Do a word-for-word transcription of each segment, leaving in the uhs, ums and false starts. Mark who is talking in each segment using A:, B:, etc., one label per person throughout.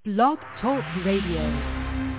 A: Blog Talk Radio.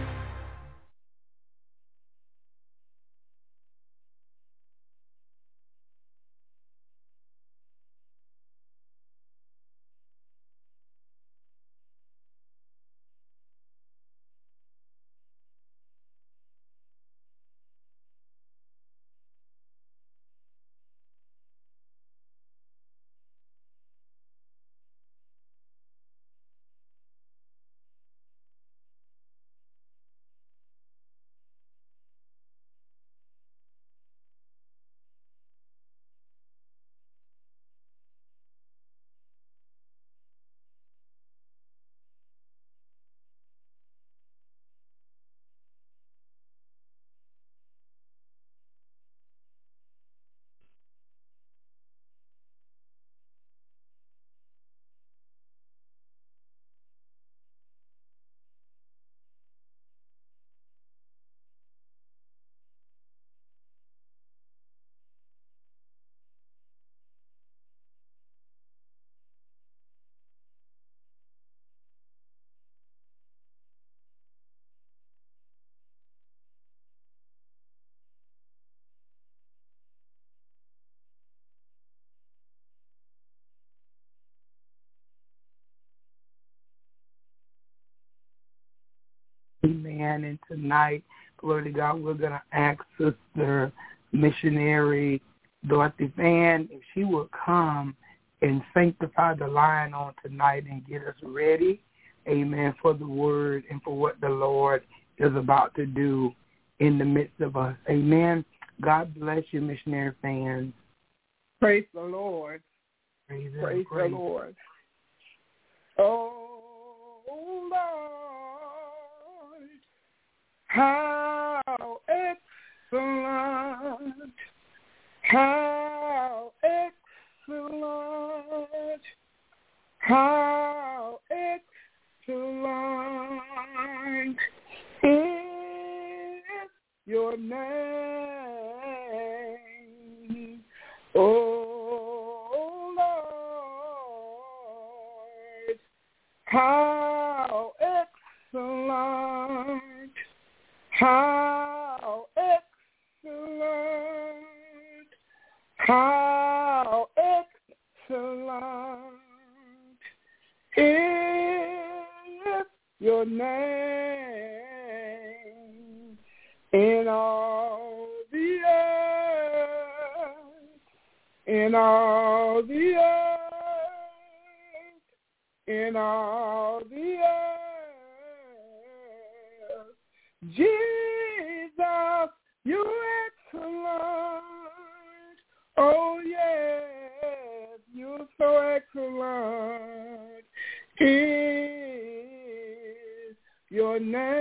B: Amen. And tonight, glory to God, we're going to ask Sister Missionary Dorothy Fan if she will come and sanctify the line on tonight and get us ready, amen, for the word and for what the Lord is about to do in the midst of us. Amen. God bless you, Missionary Fans.
C: Praise the Lord.
B: Praise,
C: praise, praise the Lord. Oh, Lord. How excellent, how excellent, how excellent is your name, oh Lord, how excellent. How excellent, how excellent is your name in all the earth, in all the earth, in all the earth. Jesus, you're excellent. Oh, yes, you're so excellent. Is your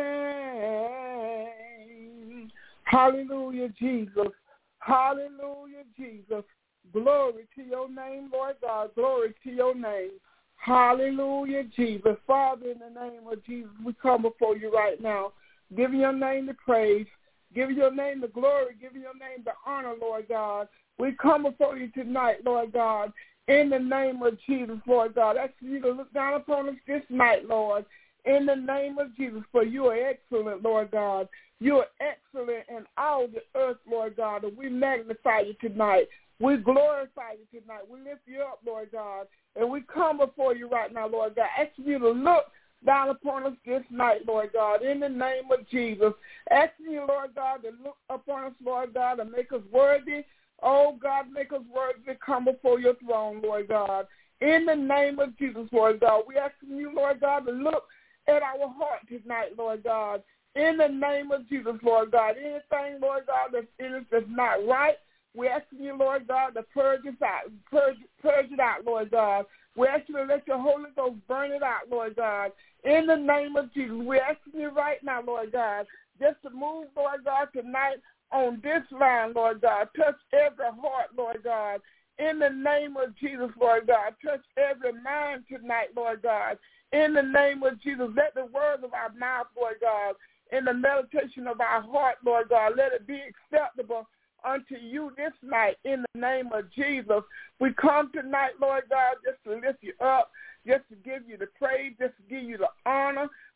C: name. Hallelujah, Jesus. Hallelujah, Jesus. Glory to your name, Lord God. Glory to your name. Hallelujah, Jesus. Father, in the name of Jesus, we come before you right now. Give your name the praise. Give your name the glory. Give your name the honor, Lord God. We come before you tonight, Lord God, in the name of Jesus, Lord God. I ask you to look down upon us this night, Lord, in the name of Jesus, for you are excellent, Lord God. You are excellent in all the earth, Lord God, and we magnify you tonight. We glorify you tonight. We lift you up, Lord God, and we come before you right now, Lord God. I ask you to look down upon us this night, Lord God, in the name of Jesus. Asking you, Lord God, to look upon us, Lord God, and make us worthy. Oh, God, make us worthy to come before your throne, Lord God. In the name of Jesus, Lord God, we asking you, Lord God, to look at our heart tonight, Lord God. In the name of Jesus, Lord God, anything, Lord God, that's in us that's not right, we're asking you, Lord God, to purge it out, purge, purge it out, Lord God. We ask you to let your Holy Ghost burn it out, Lord God. In the name of Jesus, we're asking you right now, Lord God, just to move, Lord God, tonight on this line, Lord God. Touch every heart, Lord God. In the name of Jesus, Lord God. Touch every mind tonight, Lord God. In the name of Jesus, let the words of our mouth, Lord God, and the meditation of our heart, Lord God, let it be acceptable unto you this night in the name of Jesus. We come tonight, Lord God, just to lift you up, just to give you the praise, just to give you the honor.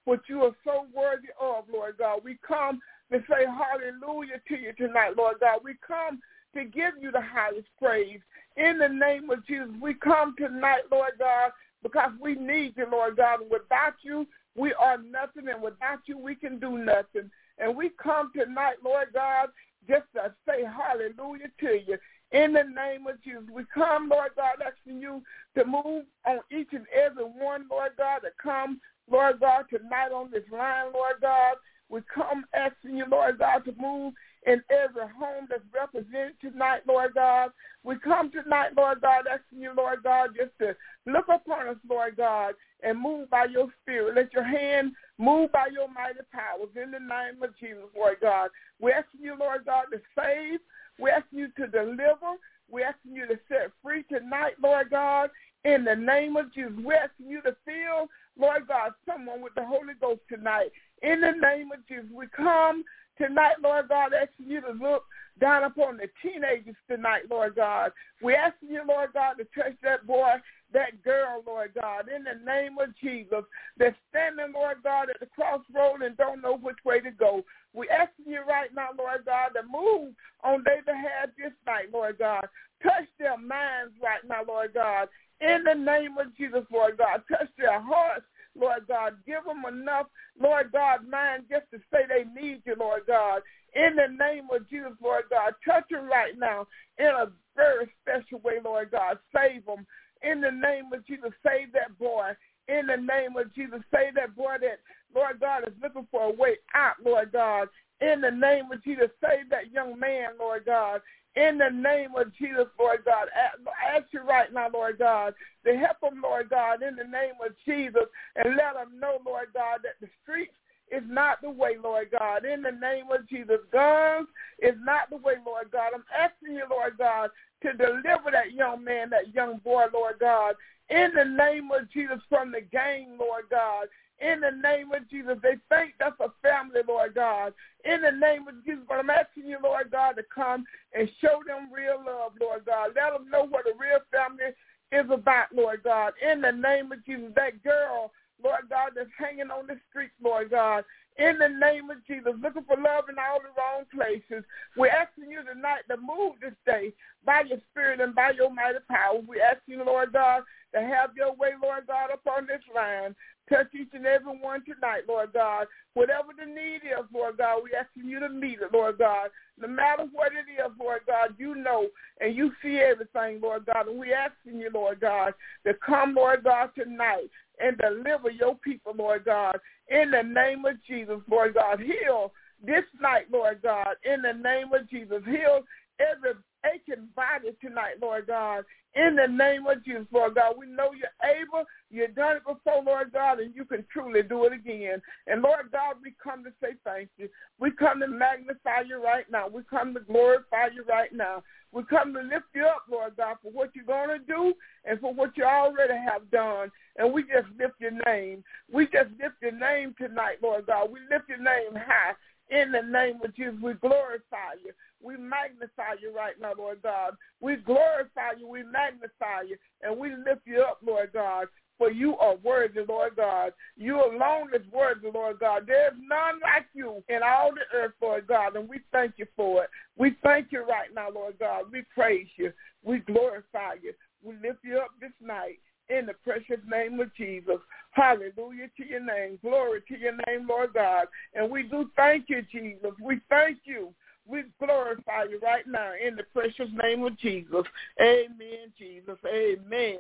C: what you are so worthy of, Lord God. We come to say hallelujah to you tonight, Lord God. We come to give you the highest praise. In the name of Jesus, we come tonight, Lord God, because we need you, Lord God. And without you, we are nothing, and without you, we can do nothing. And we come tonight, Lord God, just to say hallelujah to you. In the name of Jesus, we come, Lord God, asking you to move on each and every one, Lord God, that come, Lord God, tonight on this line, Lord God. We come asking you, Lord God, to move in every home that's represented tonight, Lord God. We come tonight, Lord God, asking you, Lord God, just to look upon us, Lord God, and move by your spirit. Let your hand move by your mighty powers in the name of Jesus, Lord God. We asking you, Lord God, to save. We asking you to deliver. We asking you to set free tonight, Lord God, in the name of Jesus. We asking you to fill, Lord God, someone with the Holy Ghost tonight. In the name of Jesus, we come tonight, Lord God, asking you to look down upon the teenagers tonight, Lord God. We asking you, Lord God, to touch that boy, that girl, Lord God, in the name of Jesus. They're standing, Lord God, at the crossroad and don't know which way to go. We asking you right now, Lord God, to move on their behalf this night, Lord God. Touch their minds right now, Lord God. In the name of Jesus, Lord God. Touch their hearts, Lord God. Give them enough, Lord God, mind just to say they need you, Lord God. In the name of Jesus, Lord God. Touch them right now in a very special way, Lord God. Save them. In the name of Jesus, save that boy. In the name of Jesus, save that boy that, Lord God, is looking for a way out, Lord God. In the name of Jesus, save that young man, Lord God. In the name of Jesus, Lord God, I ask you right now, Lord God, to help them, Lord God, in the name of Jesus, and let them know, Lord God, that the streets is not the way, Lord God. In the name of Jesus, guns is not the way, Lord God. I'm asking you, Lord God, to deliver that young man, that young boy, Lord God, in the name of Jesus, from the gang, Lord God. In the name of Jesus, they think that's a family, Lord God. In the name of Jesus, but I'm asking you, Lord God, to come and show them real love, Lord God. Let them know what a real family is about, Lord God. In the name of Jesus, that girl, Lord God, that's hanging on the streets, Lord God. In the name of Jesus, looking for love in all the wrong places. We're asking you tonight to move this day by your spirit and by your mighty power. We ask you, Lord God, to have your way, Lord God, upon this line. Touch each and every one tonight, Lord God. Whatever the need is, Lord God, we're asking you to meet it, Lord God. No matter what it is, Lord God, you know and you see everything, Lord God. And we're asking you, Lord God, to come, Lord God, tonight and deliver your people, Lord God. In the name of Jesus, Lord God, heal this night, Lord God. In the name of Jesus, heal every aching body tonight, Lord God. In the name of Jesus, Lord God, we know you're able. You've done it before, Lord God, and you can truly do it again. And, Lord God, we come to say thank you. We come to magnify you right now. We come to glorify you right now. We come to lift you up, Lord God, for what you're going to do and for what you already have done. And we just lift your name. We just lift your name tonight, Lord God. We lift your name high. In the name of Jesus, we glorify you. We magnify you right now, Lord God. We glorify you. We magnify you. And we lift you up, Lord God. For you are worthy, Lord God. You alone is worthy, Lord God. There is none like you in all the earth, Lord God, and we thank you for it. We thank you right now, Lord God. We praise you. We glorify you. We lift you up this night in the precious name of Jesus. Hallelujah to your name. Glory to your name, Lord God. And we do thank you, Jesus. We thank you. We glorify you right now in the precious name of Jesus. Amen, Jesus. Amen.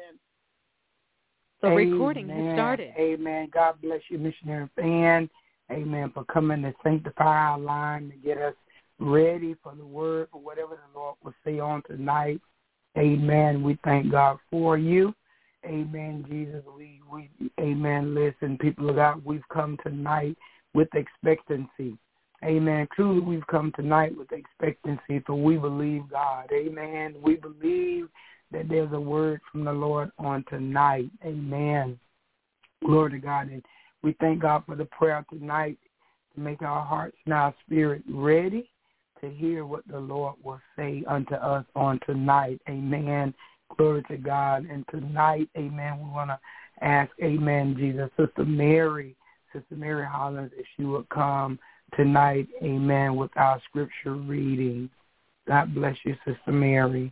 A: The recording has started.
B: Amen. God bless you, Missionary Fan. Amen. For coming to sanctify our line to get us ready for the word, for whatever the Lord will say on tonight. Amen. We thank God for you. Amen, Jesus. We, we, amen. Listen, people of God, we've come tonight with expectancy. Amen. Truly, we've come tonight with expectancy, for we believe God. Amen. We believe that there's a word from the Lord on tonight. Amen. Glory to God. And we thank God for the prayer tonight to make our hearts and our spirit ready to hear what the Lord will say unto us on tonight. Amen. Glory to God. And tonight, amen, we want to ask, amen, Jesus, Sister Mary Sister Mary Hollins, if she would come tonight, amen, with our scripture reading. God bless you, Sister Mary.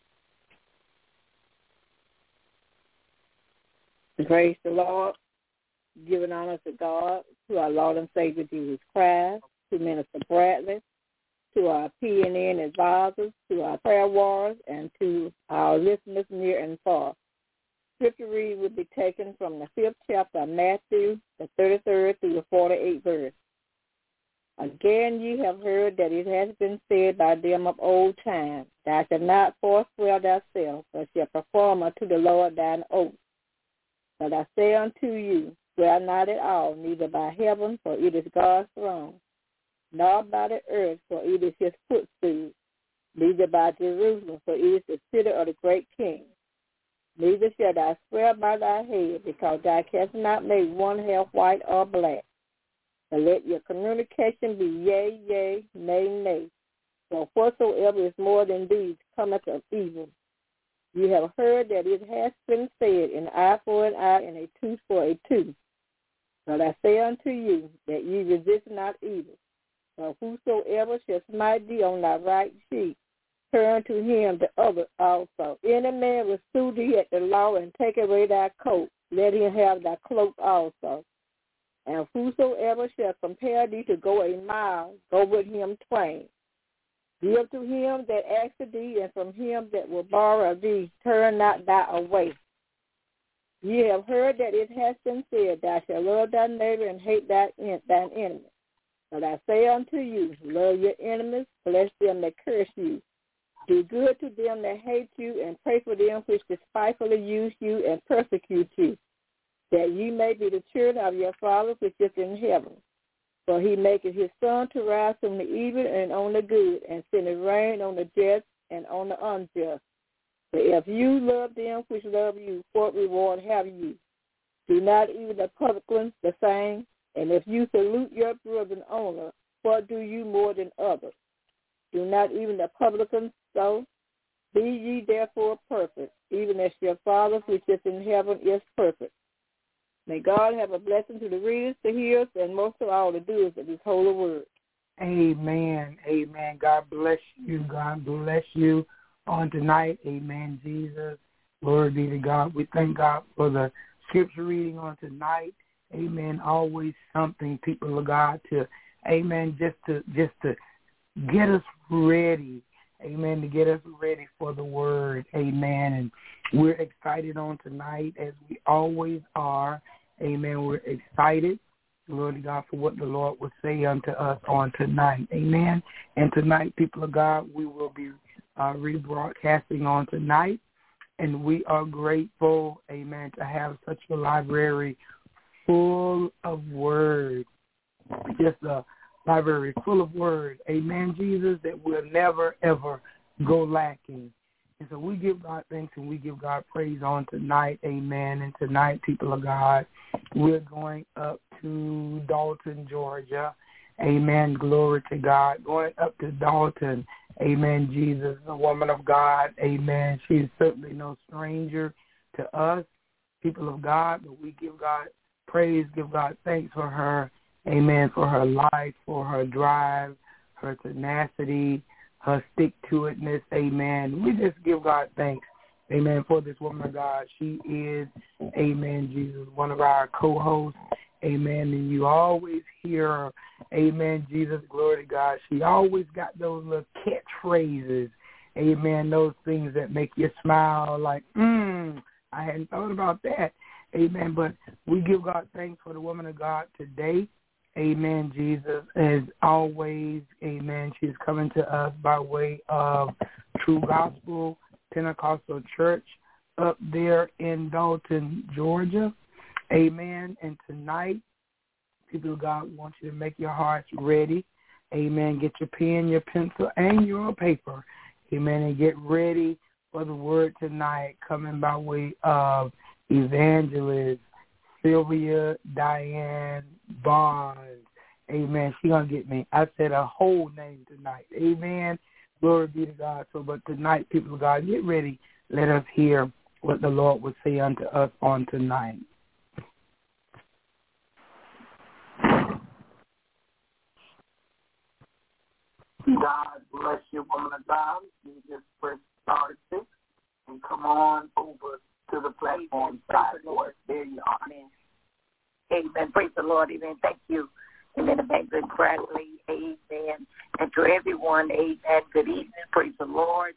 A: Praise the Lord. Giving honor to God, to our Lord and Savior Jesus Christ, to Minister Bradley, to our P N N advisors, to our prayer warriors, and to our listeners near and far. Scripture reading will be taken from the fifth chapter of Matthew, the thirty-third through the forty-eighth verse. Again, ye have heard that it has been said by them of old time, thou shalt not forswear thyself, but shalt perform unto the Lord thine oath. But I say unto you, swear not at all, neither by heaven, for it is God's throne, nor by the earth, for it is his footstool, neither by Jerusalem, for it is the city of the great king. Neither shalt thou swear by thy head, because thou canst not make one half white or black. But let your communication be yea, yea, nay, nay. For whatsoever is more than these cometh of evil. You have heard that it has been said, an eye for an eye and a tooth for a tooth. But I say unto you, that ye resist not evil. For whosoever shall smite thee on thy right cheek, turn to him the other also. Any man will sue thee at the law and take away thy coat, let him have thy cloak also. And whosoever shall compel thee to go a mile, go with him twain. Give to him that asketh thee, and from him that will borrow of thee, turn not thou away. Ye have heard that it has been said, thou shalt love thy neighbor and hate thine enemy. But I say unto you, love your enemies, bless them that curse you. Do good to them that hate you, and pray for them which despitefully use you and persecute you, that ye may be the children of your Father which is in heaven. For he maketh his sun to rise from the evil and on the good, and sendeth rain on the just and on the unjust. But if you love them which love you, what reward have you? Do not even the publicans the same? And if you salute your brethren only, what do you more than others? Do not even the publicans so? Be ye therefore perfect, even as your Father which is in heaven is perfect. May God have a blessing to the readers, the hearers, and most of all the doers of his holy word.
B: Amen. Amen. God bless you. God bless you on tonight. Amen, Jesus. Glory be to God. We thank God for the scripture reading on tonight. Amen. Always something, people of God, to, amen, just to just to get us ready. Amen, to get us ready for the word. Amen. And we're excited on tonight, as we always are. Amen. We're excited, glory to God, for what the Lord will say unto us on tonight. Amen. And tonight, people of God, we will be uh, rebroadcasting on tonight. And we are grateful, amen, to have such a library full of word. Just a library full of word. Amen, Jesus, that will never, ever go lacking. And so we give God thanks and we give God praise on tonight. Amen. And tonight, people of God, we're going up to Dalton, Georgia. Amen. Glory to God. Going up to Dalton. Amen. Jesus, the woman of God. Amen. She's certainly no stranger to us, people of God, but we give God praise, give God thanks for her. Amen. For her life, for her drive, her tenacity, her stick-to-itness. Amen. We just give God thanks. Amen. For this woman of God. She is, amen, Jesus, one of our co-hosts. Amen. And you always hear her. Amen, Jesus, glory to God. She always got those little catchphrases. Amen. Those things that make you smile like, mm, I hadn't thought about that. Amen. But we give God thanks for the woman of God today. Amen, Jesus. As always, amen, she's coming to us by way of True Gospel Pentecostal Church up there in Dalton, Georgia. Amen. And tonight, people of God, want you to make your hearts ready. Amen. Get your pen, your pencil, and your paper. Amen. And get ready for the word tonight, coming by way of Evangelist Sylvia Diane Barnes. Amen. She going to get me. I said a whole name tonight. Amen. Glory be to God. So, but tonight, people of God, get ready. Let us hear what the Lord will say unto us on tonight. God bless you, woman of God. You just press star six and come on over to the platform side. Lord, there you are.
D: Amen. Amen. Praise the Lord. Amen. Thank you. Amen. Evangelist Bradley. Amen. And to everyone, amen. Good evening. Praise the Lord.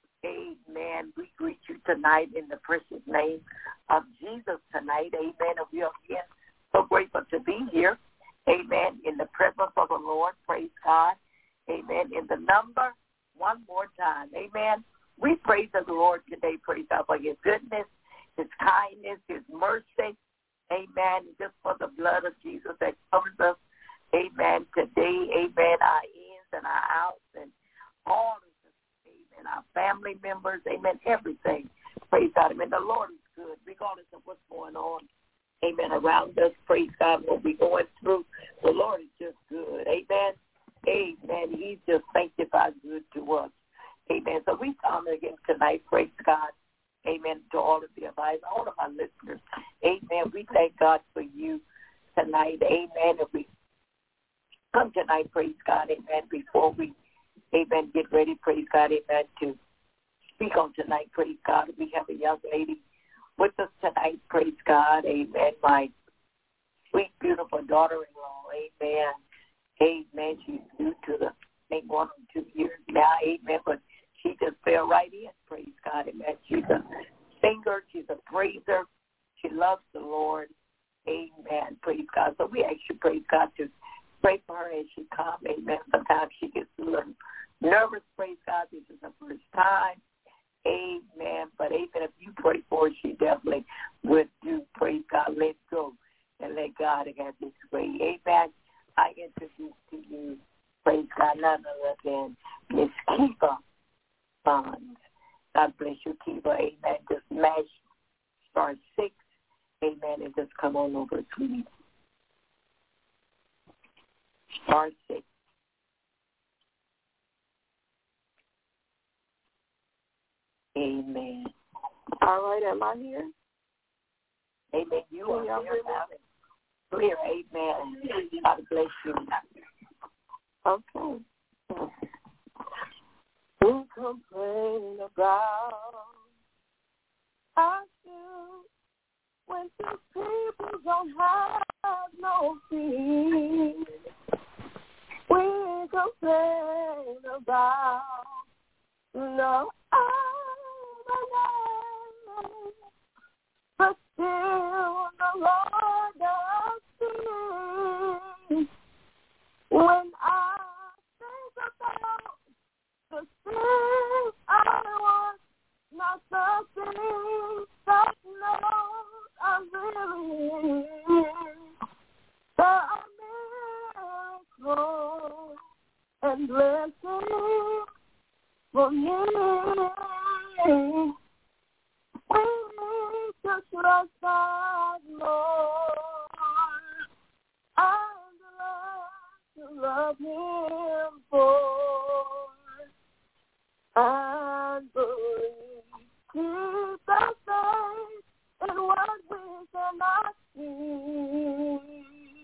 D: Amen. We greet you tonight in the precious name of Jesus tonight. Amen. And we are again so grateful to be here. Amen. In the presence of the Lord. Praise God. Amen. In the number one more time. Amen. We praise the Lord today. Praise God for his goodness, his kindness, his mercy. Amen. Just for the blood of Jesus that covers us. Amen. Today, amen, our ins and our outs and all of us, amen, our family members, amen, everything. Praise God. Amen. The Lord is good regardless of what's going on, amen, around us. Praise God, what we're going through. The Lord is just good. Amen. Amen. He's just sanctified good to us. Amen. So we come again tonight. Praise God. Amen. To all of the advice, all of our listeners. Amen. We thank God for you tonight. Amen. And we come tonight, praise God, amen, before we, amen, get ready, praise God, amen, to speak on tonight, praise God. We have a young lady with us tonight, praise God, amen, my sweet, beautiful daughter-in-law, amen, amen. She's new to the, I think, one or two years now, amen, but she just fell right in, praise God, amen. She's a singer, she's a praiser, she loves the Lord, amen, praise God. So we ask you, praise God, to pray for her as she comes, amen. Sometimes she gets a little nervous, praise God. This is her first time, amen. But even if you pray for her, she definitely would do, praise God. Let's go and let God have his way, amen. I introduce to you, praise God, none other than Miss Kiva Bonds. God bless you, Kiva, amen. Just smash star six, amen, and just come on over to me. Star six. Amen.
C: All right, am I here?
D: Amen. You are here now. Clear. Amen. God bless you.
C: Okay. We complain about our shoes when these people don't have no feet. We complain about no other name, but still the Lord does see. When I think about the things I want, not the things that knows I really need, there are miracles and blessings for me. We need to trust God, Lord, and learn to love him for, and believe. Keep the faith in what we cannot see.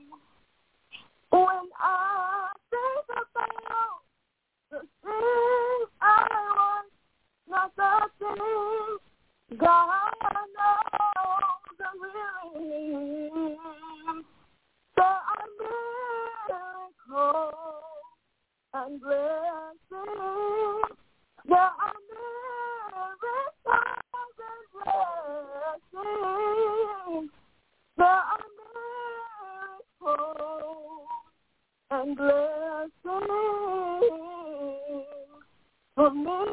C: When I think about the things I want, not the things God knows I really need, there are miracles and blessings. There are miracles and blessings. There are miracles and blessings for me.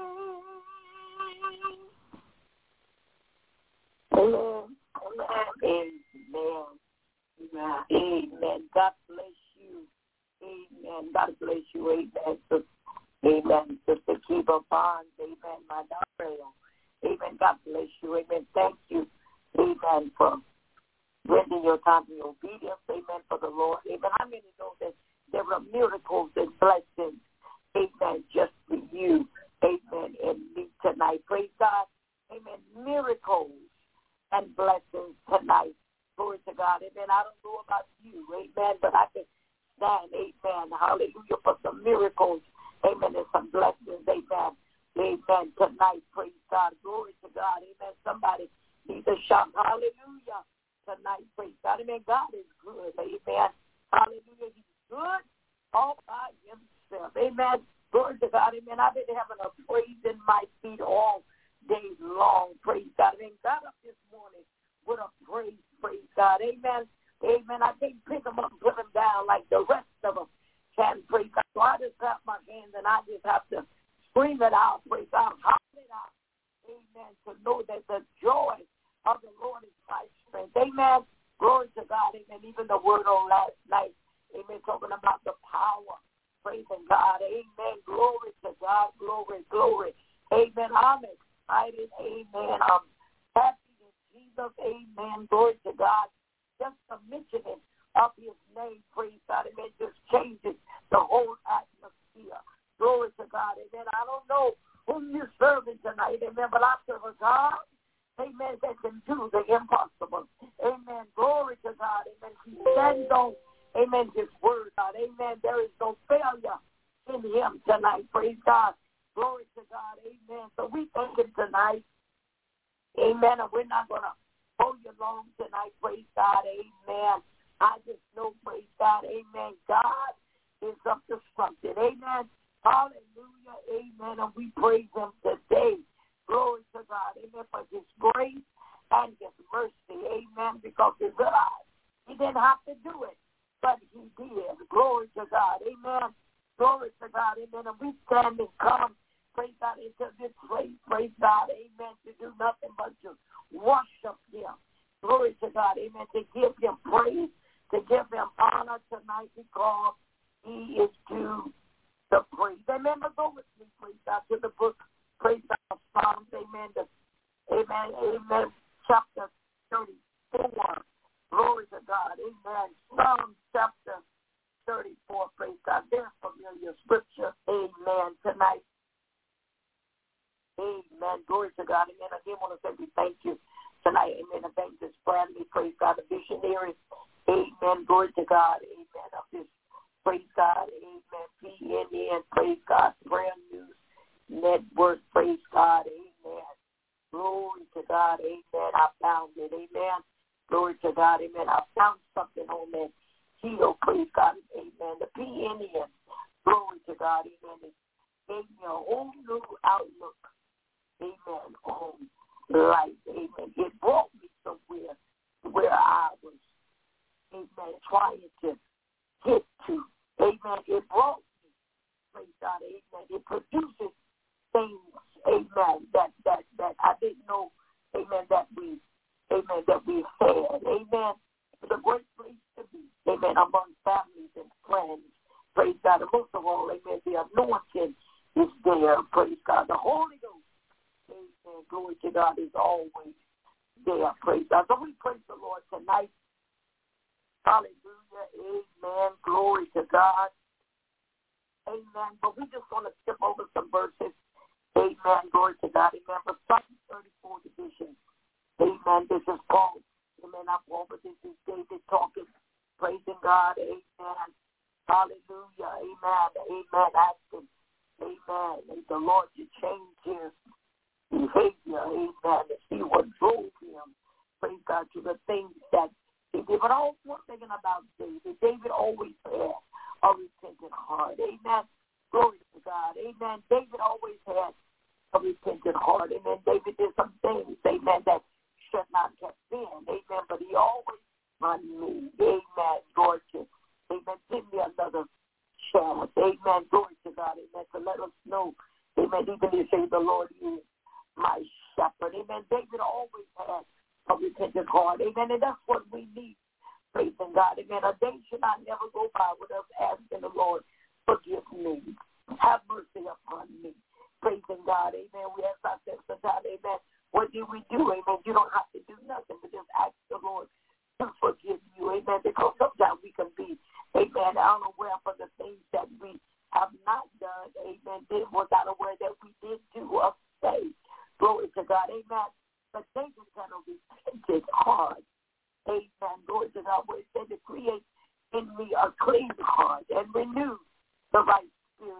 D: Amen. Amen. Amen. Amen. God bless you. Amen. God bless you. Amen. So, amen. Sister Kiva Bonds. Amen. My daughter. Amen. God bless you. Amen. Thank you. Amen. For rendering your time in obedience. Amen. For the Lord. Amen. How many know that there are miracles and blessings? Amen. Just for you. Amen. And me tonight. Praise God. Amen. Miracles and blessings tonight. Glory to God. Amen. I don't know about you. Amen. But I can stand. Amen. Hallelujah. For some miracles Amen. There's some blessings. Amen. Amen. Tonight, praise God. Glory to God. Amen. Somebody needs to shout hallelujah tonight. Praise God. Amen. God is good. Amen. Hallelujah. He's good all by himself. Amen. Glory to God. Amen. I've been having a praise in my feet all day long. Praise God. Amen. Got up this morning with a praise. Praise God. Amen. Amen. I can't pick them up and put them down like the rest of them can. Praise God. So I just got my hands and I just have to scream it out. Praise God. Holler it out. Amen. To know that the joy of the Lord is my strength. Amen. Glory to God. Amen. Even the word on last night. Amen. Talking about the power. Praising God. Amen. Glory to God. Glory, glory. Amen. I'm excited. Amen. I'm happy in Jesus. Amen. Glory to God. Just the mentioning of his name. Praise God. Amen. Just changes the whole atmosphere. Glory to God. Amen. I don't know whom you're serving tonight. Amen. But I serve a God. Amen. That can do the impossible. Amen. Glory to God. Amen. He stands on, amen, his word, God. Amen. There is no failure in him tonight. Praise God. Glory to God. Amen. So we thank him tonight. Amen. And we're not going to hold you long tonight. Praise God. Amen. I just know, praise God. Amen. God is up to something. Amen. Hallelujah. Amen. And we praise him today. Glory to God. Amen. For his grace and his mercy. Amen. Because he realized he didn't have to do it, but he did. Glory to God. Amen. Glory to God. Amen. And we stand and come, praise God, into this place. Praise God. Amen. To do nothing but to worship him. Glory to God. Amen. To give him praise, to give him honor tonight because he is due the praise. Amen. But go with me, praise God, to the book, praise God, of Psalms. Amen. The, amen. Amen. Chapter thirty-four. Glory to God. Amen. Psalm chapter thirty-four. Praise God. Very familiar scripture. Amen. Tonight. Amen. Glory to God. Amen. Again, I want to say we thank you tonight. Amen. Evangelist Bradley. Praise God. The visionary. Amen. Glory to God. Amen. Of this. Praise God. Amen. P N N. Praise God. Prayer News Network. Praise God. Amen. Glory to God. Amen. I found it. Amen. Glory to God. Amen. I found something on that kilo. Praise God. Amen. The P N N. Glory to God. Amen. It gave me a whole new outlook. Amen. On life. Amen. It brought me somewhere where I was, amen, trying to get to. Amen. It brought me, praise God. Amen. It produces things, amen, that, that, that I didn't know, amen, that we, amen, that we had. Amen. It's a great place to be. Amen. Among families and friends. Praise God. And most of all, amen, the anointing is there. Praise God. The Holy Ghost. Amen. Glory to God is always there. Praise God. So we praise the Lord tonight. Hallelujah. Amen. Glory to God. Amen. But we just want to skip over some verses. Amen. Glory to God. Amen. But Psalm thirty-four division. Amen. This is Paul. Amen. I'm over. This is David talking. Praising God. Amen. Hallelujah. Amen. Amen. Asking. Amen. And the Lord to change his behavior. Amen. To see what drove him. Praise God. To the things that he did. But I was thinking about David. David always had a repentant heart. Amen. Glory to God. Amen. David always had a repentant heart. Amen. David did some things. Amen. That should not have been. Amen. But he always on me. Amen. Lord, to, amen. Give me another chance. Amen. Glory to God. Amen. To let us know. Amen. Even if say the Lord is my shepherd. Amen. David always had a repentant heart. Amen. And that's what we need. Praising God. Amen. A day should not never go by with us asking the Lord, forgive me. Have mercy upon me. Praising God. Amen. We ask ourselves sometimes, amen, what do we do? Amen. You don't have to do nothing, but just ask the Lord to forgive you. Amen. Because sometimes we can be, amen, unaware for the things that we have not done. Amen. They was not aware that we did do or say. Glory to God. Amen. But David kind of repented hard. Amen. Glory to God. Where it said to create in me a clean heart and renew the right spirit. Amen.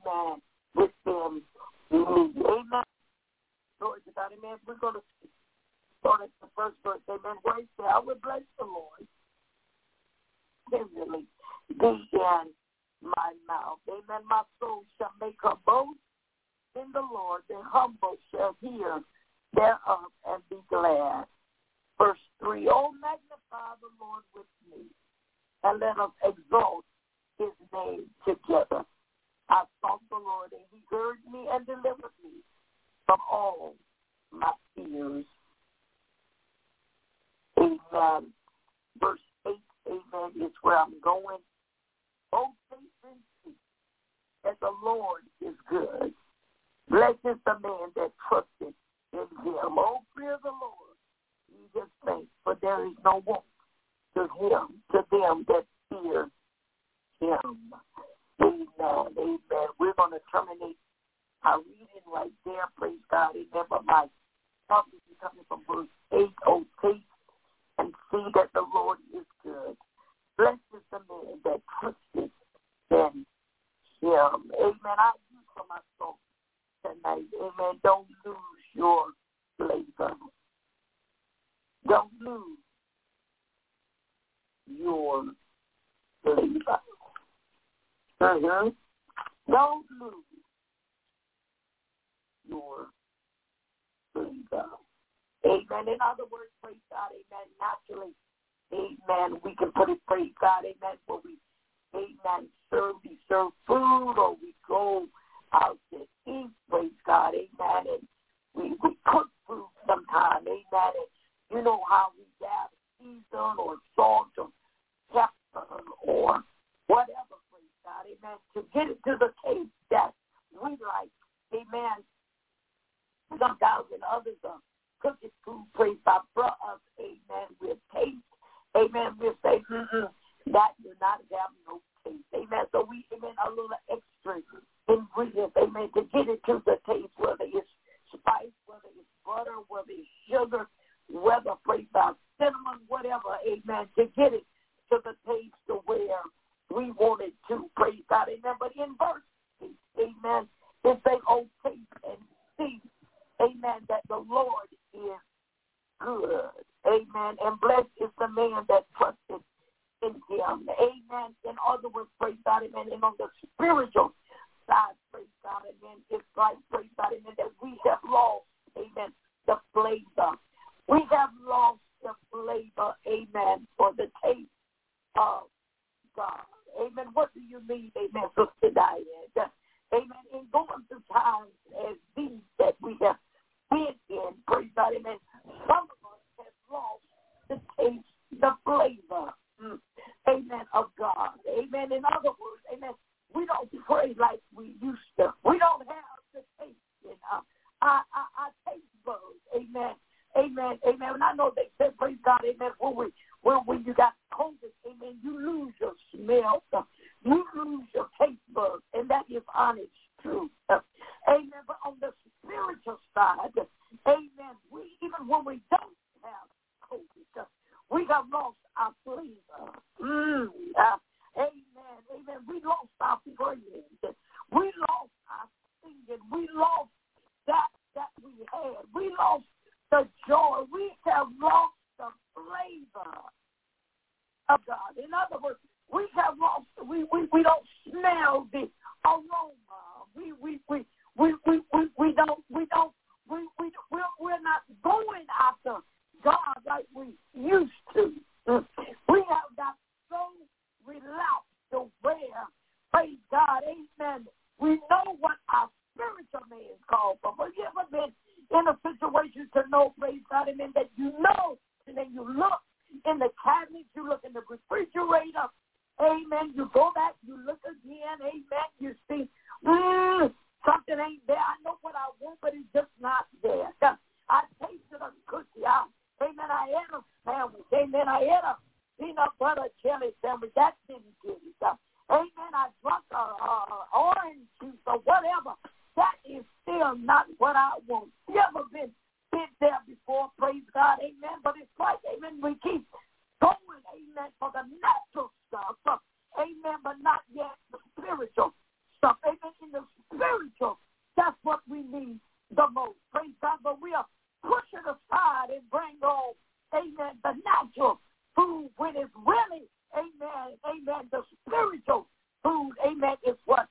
D: amen, with them need. Amen. Glory to God, amen. We're going to start at the first verse, amen. Where it says, I will bless the Lord tenderly be in my mouth. Amen. My soul shall make her boast in the Lord. The humble shall hear thereof and be glad. Verse three, oh, magnify the Lord with me, and let us exalt his name together. I sought the Lord, and he heard me and delivered me from all my fears. Amen. Verse eight, amen, is where I'm going. Oh, taste and see that the Lord is good. Blessed is the man that trusted in him. Oh, fear the Lord. He just thinks, for there is no want to him, to them that fear him. Amen. Amen. We're going to terminate our reading right there. Praise God. Amen. But my topic is coming from verse eight. Oh, taste and see that the Lord is good. Blessed is the man that trusted in him. Amen. I use for my soul tonight. Amen. Don't lose your flavor. Don't lose your flavor. Mm-hmm. Don't lose your flavor. Amen. In other words, praise God, amen. Naturally, amen. We can put it, praise God, amen, where we, amen, serve, we serve food, or we go out to eat, praise God, amen. And we, we cook food sometime, amen. And you know how we have season or salt or pepper or whatever, praise God, amen, to get it to the taste that we like, amen. Sometimes when others are cooking food, praise God, for us, amen, we'll taste, amen, we'll say, mm-mm, that does not have no taste, amen. So we, amen, a little extra ingredients, amen, to get it to the taste, whether it's spice, whether it's butter, whether it's sugar, whether, praise God, cinnamon, whatever, amen, to get it to the taste to where we want it to, praise God, amen. But in verse eight, amen, it says, oh, taste and see, amen, that the Lord is good, amen, and blessed is the man that trusted in him, amen. In other words, praise God, amen, and on the spiritual side, praise God, amen, it's like, praise God, amen, that we have lost, amen, the flavor. We have lost the flavor, amen, for the taste of God. Amen. What do you mean, amen, Sister Diane? Amen. In going through times as these that we have been in, praise God, amen, some of us have lost the taste, the flavor, mm, amen, of God. Amen. In other words, amen, we don't pray like we used to. We don't have the taste in uh, our, our, our taste buds. Amen. Amen. Amen. And I know they said, praise God, amen, when, we, when, when you got COVID, amen, you lose your smell. Uh, you lose your taste buds. And that is honest truth. Uh, amen. But on the spiritual side, amen, we, even when we don't have COVID, uh, we have lost our flavor. Mm, uh, amen. Amen. We lost our praise. We lost our singing. We lost that that we had. We lost the joy. We have lost the flavor of God. In other words, we have lost, we, we, we don't smell the aroma. We we we we we, we, we don't we don't we we we're, we're not going after God like we used to. We have got so relaxed to where, praise God, amen. We know what our spiritual man is called for. But you ever been in a situation to know, praise God, amen, that you know, and then you look in the cabinet, you look in the refrigerator, amen, you go back, you look again, amen, you see, mm, something ain't there. I know what I want, but it's just not there. I tasted a cookie, I, amen, I ate a sandwich, amen, I ate a peanut butter jelly sandwich, that didn't get it. Amen, I drank a, a orange juice or whatever. That is still not what I want. You ever been, been there before, praise God, amen, but it's like, amen, we keep going, amen, for the natural stuff, amen, but not yet the spiritual stuff. Amen, in the amen, amen, the spiritual food, amen, is what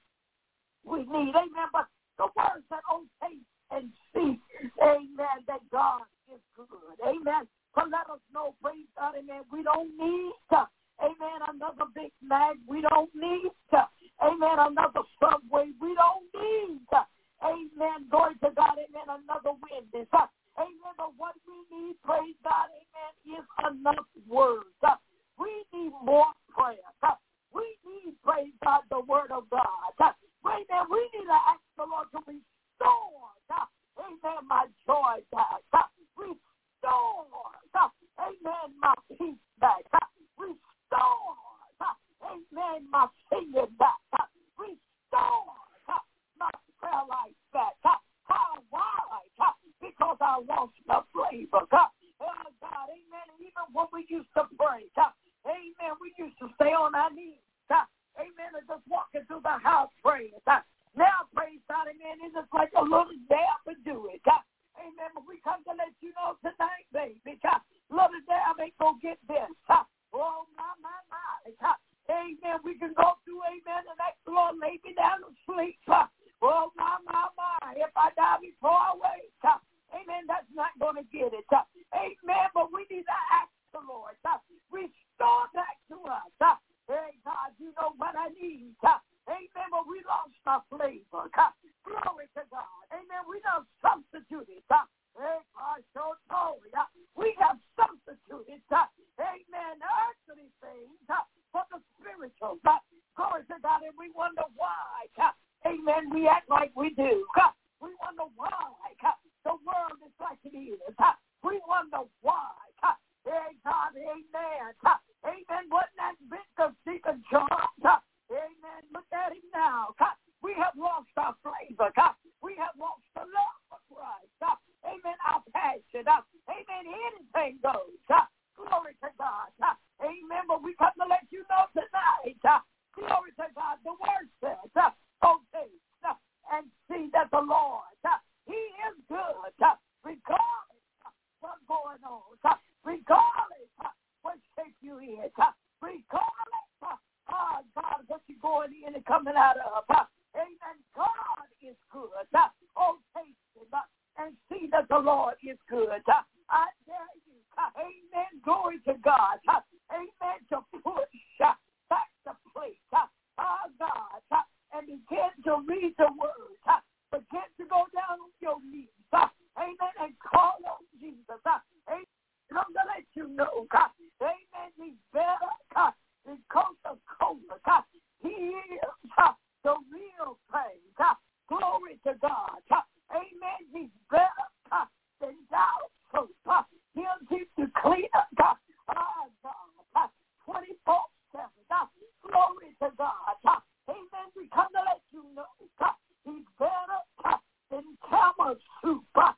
D: we need, amen. But the word said, oh, taste and see, amen, that God is good, amen. So let us know, praise God, amen, we don't need to, amen, another Big Mac. We don't need to, amen, another Subway. We don't need to, amen, glory to God, amen, another Wendy's. Uh, amen, but what we need, praise God, amen, is enough words. Uh, we need more prayer. Uh, we need, praise God, the word of God. Uh, amen, we need to ask the Lord to restore, uh, amen, my joy back. Uh, restore, uh, amen, my peace back. Uh, restore, uh, amen, my singing back. Uh, restore uh, my prayer life back. Uh, how, why? Uh, because I lost the flavor. Uh, oh, God, amen. And even when we used to pray, uh, amen, we used to stay on our knees. Uh, amen, and just walking through the house praying. Uh, now, praise God, amen, it's just like a little dab to do it. Uh, amen, but we come to let you know tonight, baby. Uh, little dab ain't going to get this. Uh, oh, my, my, my. Uh, amen, we can go through, amen, and ask the Lord, lay me down to sleep. Uh, oh, my, my, my. If I die before I wake, uh, amen, that's not going to get it. Uh, amen, but we need to ask the Lord. Uh, restore back to us. Uh, hey, God, you know what I need. Uh, amen, but we lost our flavor. Uh, glory to God. Amen, we don't substitute it. Uh, hey, God, so sorry. Uh, we have substituted, uh, amen, earthly things uh, for the spiritual. Uh, glory to God, and we wonder why. Uh, amen, we act like we do. Uh, we wonder why uh, the world is like it is. Uh, we wonder why. Uh, hey, God, amen. Uh, amen, wasn't that bit of Deacon John? Uh, amen, look at him now. Uh, we have lost our flavor. Uh, we have lost the love of Christ. Uh, amen, our passion. Uh, amen, anything goes. Uh, glory to God. Uh, amen, but we come to let you know tonight. Uh, glory to God. The word says, uh, oh, taste uh, and see that the Lord, uh, he is good. Uh, regardless of what's going on. Uh, regardless of what shape you in. Uh, regardless of, uh, God, what you're going in and coming out of. Uh, amen. God is good. Uh, oh, taste it uh, and see that the Lord is good. Uh, I dare you. Uh, amen. Glory to God. Uh, amen. To push uh, back the plate. Uh, uh, God. Uh, and begin to read the word. Uh, begin to go down on your knees. Uh, amen. And call on Jesus. Uh, amen. Come to let you know. Uh, amen. He's better. Uh, than Coca-Cola. Uh, he is uh, the real thing. Uh, glory to God. Uh, amen. He's better uh, than Dial soap. Uh, he'll keep you clean up. Uh, uh, God. Uh, twenty-four seven. Uh, glory to God. Uh, amen. We come to let you know. Uh, he's better uh, than camel soup. Uh,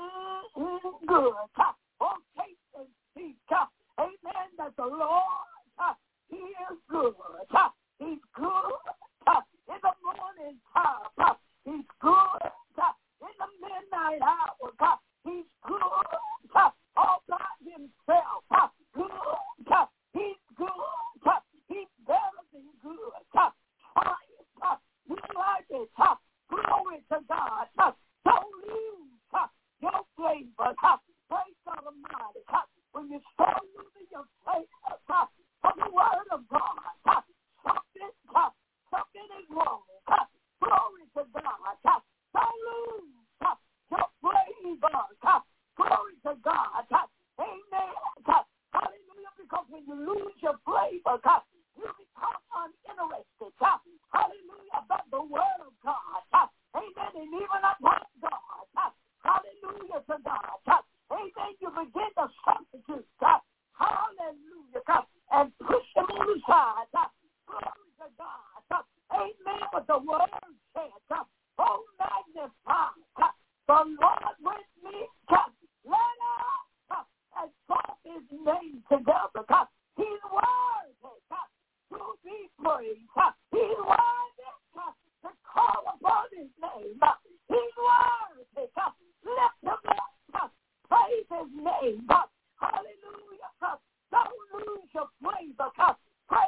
D: mm-hmm, good. Uh, oh, taste and see. Uh, amen. That the Lord, uh, he is good. Uh, he's good. Uh, in the morning time. Uh, he's good. Uh, in the midnight hour. Uh, he's good. Uh, all by himself. Uh, good. Uh, he's good. Uh, he's better than good. Uh, triumph. Uh, you like it. Uh, glory to God. Uh, don't lose uh, your flavor. Uh, praise God Almighty. Uh, when you start losing your flavor uh, from the word of God, uh, something, uh, something is wrong. Uh, glory to God. Uh, don't lose uh, your flavor. Uh, glory to God. Uh, amen. Uh, hallelujah. Because when you lose your flavor, uh, you become uninterested. Uh, hallelujah. About the word of God. Uh, amen. And even about God. Uh, hallelujah to God. Uh, amen. You begin to substitute. Uh, hallelujah. Uh, and push them on the side. Uh, glory to God. Uh, amen. But the word says, uh, oh, magnify uh, the Lord with me. Uh, let us uh, exalt his name together. Uh, he's worthy uh, to be praised. Uh, he's worthy uh, to call upon his name. Uh, he's worthy. Uh, lift him up. Uh, praise his name. Uh, hallelujah. Uh, don't lose your flavor. Uh, praise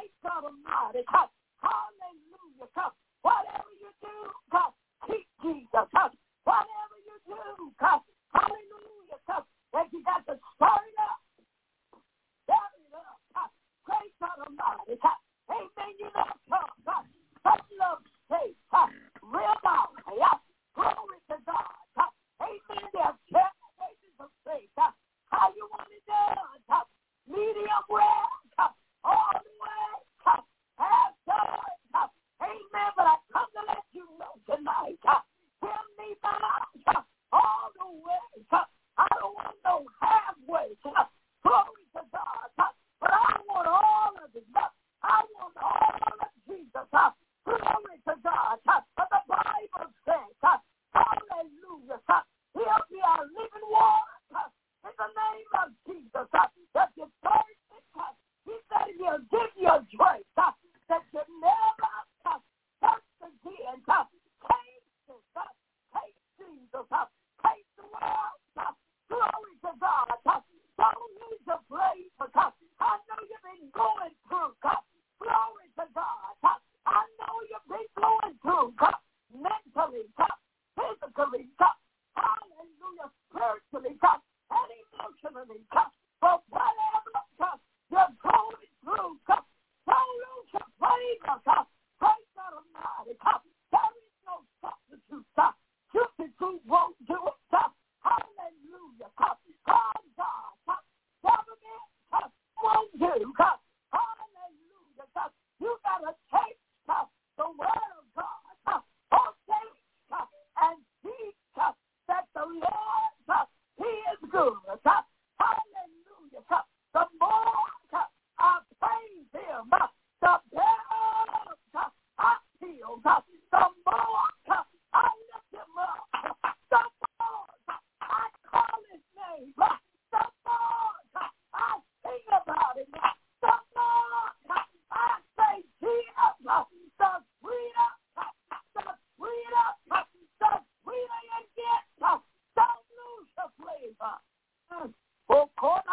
D: the bells I feel, the more I lift him up, the more I call his name, the more I sing about him, the more I say Jesus, the sweeter, the sweeter, the sweeter you get, don't lose your flavor. Oh,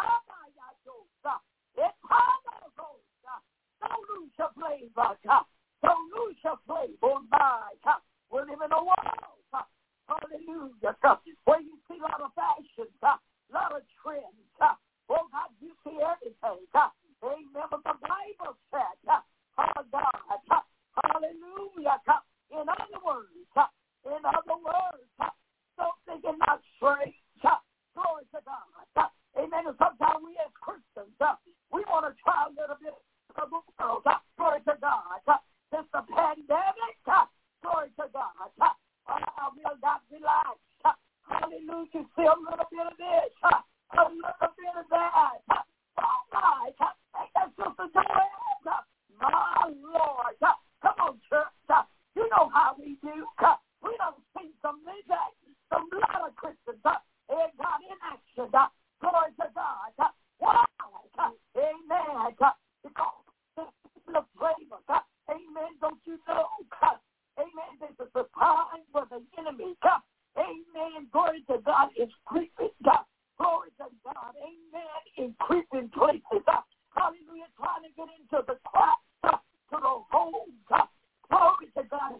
D: don't lose your flavor. Don't lose your flavor. My, we live in a world, hallelujah, where you see a lot of fashions, a lot of trends. Oh, God, you see everything. Amen. But the Bible said, oh, God, hallelujah. In other words, in other words, don't think it's not strange. Glory to God. Amen. And sometimes we as Christians, we want to try a little bit of the world. Glory to God. Since the pandemic, glory to God. Uh, we have got relaxed. Hallelujah. See a little bit of this, a little bit of that. Oh, my. That's just the joy. My Lord. Come on, church. You know how we do. We don't see some music, some lot of Christians. And God in action. Glory to God. Why? Amen. Because the flavor. Amen. Don't you know? Amen. This is the time for the enemy. Amen. Glory to God is creeping. Glory to God. Amen. In creeping places. Hallelujah. Trying to get into the cracks, to the holes. Glory to God.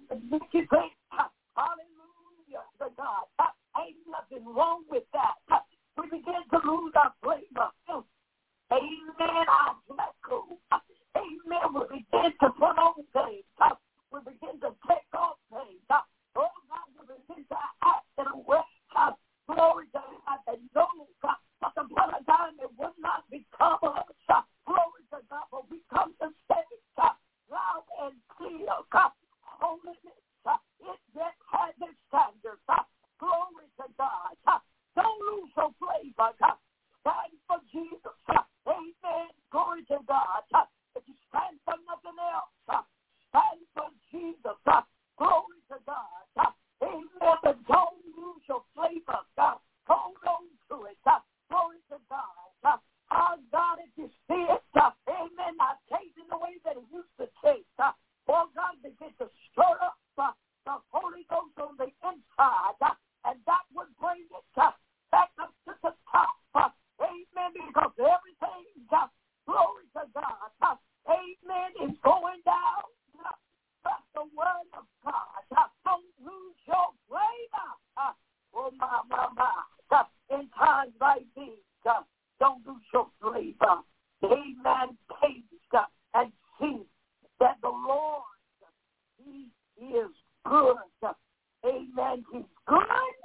D: Hallelujah to God. Ain't nothing wrong with that. We begin to lose our flavor. Amen. Our flesh. Amen. We begin to put on things. We begin to take off things. Oh, God, we begin to act in a way. Glory to God. That no, but the blood of God, it would not become us. Glory to God. But we come to say loud and clear. Holiness. It just has its standards. Glory to God. Don't lose your flavor. Stand for Jesus. Amen. Glory to God. If you stand for nothing else, stand for Jesus. Glory to God. Amen. But don't lose your flavor. Hold on to it. Glory to God. Our God, if you see it, amen, not tasting the way that it used to taste. Oh, God, begin to stir up the Holy Ghost on the inside, and that would bring it back up to the top. Amen. Because everything, glory to God, amen, is going down. That's the word of God. Don't lose your flavor. Oh, my, my, my. In times like these, don't lose your flavor. Amen. Taste and see that the Lord, He is good. Amen. He's good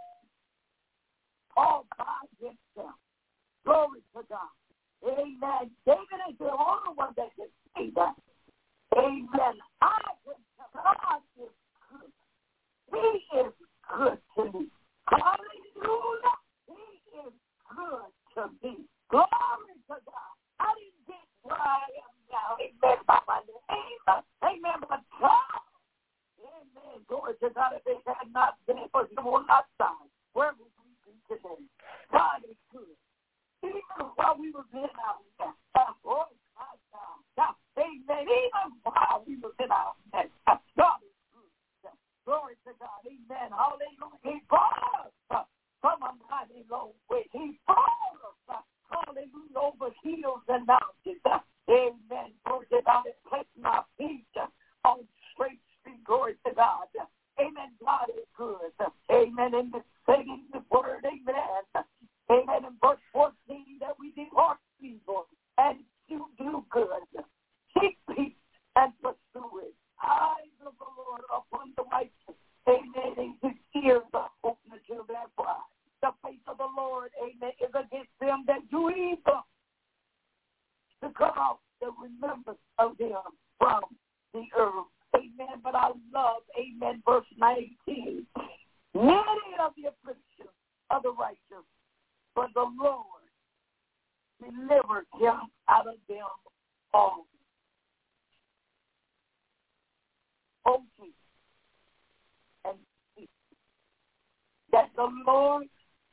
D: all by himself. Glory to God. Amen. David is the only one that can say that. Amen. I can tell God is good. He is good to me. Hallelujah. He is good to me. Glory to God. I didn't get where I am now. Amen. By my name. Amen. But God. Amen. Glory to God. If it had not been for him on our side, where would we be today? God is good. Even while we were in our mess. Oh, my God. Amen. Even while we were in our mess. God is good. Glory to God. Amen. Hallelujah. He brought us from a mighty long way. He brought us, hallelujah, over hills and mountains. Amen. Glory to God. And placed my feet on straight street. Glory to God. Amen. God is good. Amen. In the saying the word, amen. Amen. In verse fourteen, that we depart evil and to do good. Seek peace and pursue it. Eyes of the Lord upon the righteous. Amen. And his ears are open to their cry. The face of the Lord, amen, is against them that do evil, to cut off the remembrance of them from the earth. Amen. But I love, amen, verse nineteen. Many of the afflictions of the righteous, but the Lord delivered him out of them all. Lord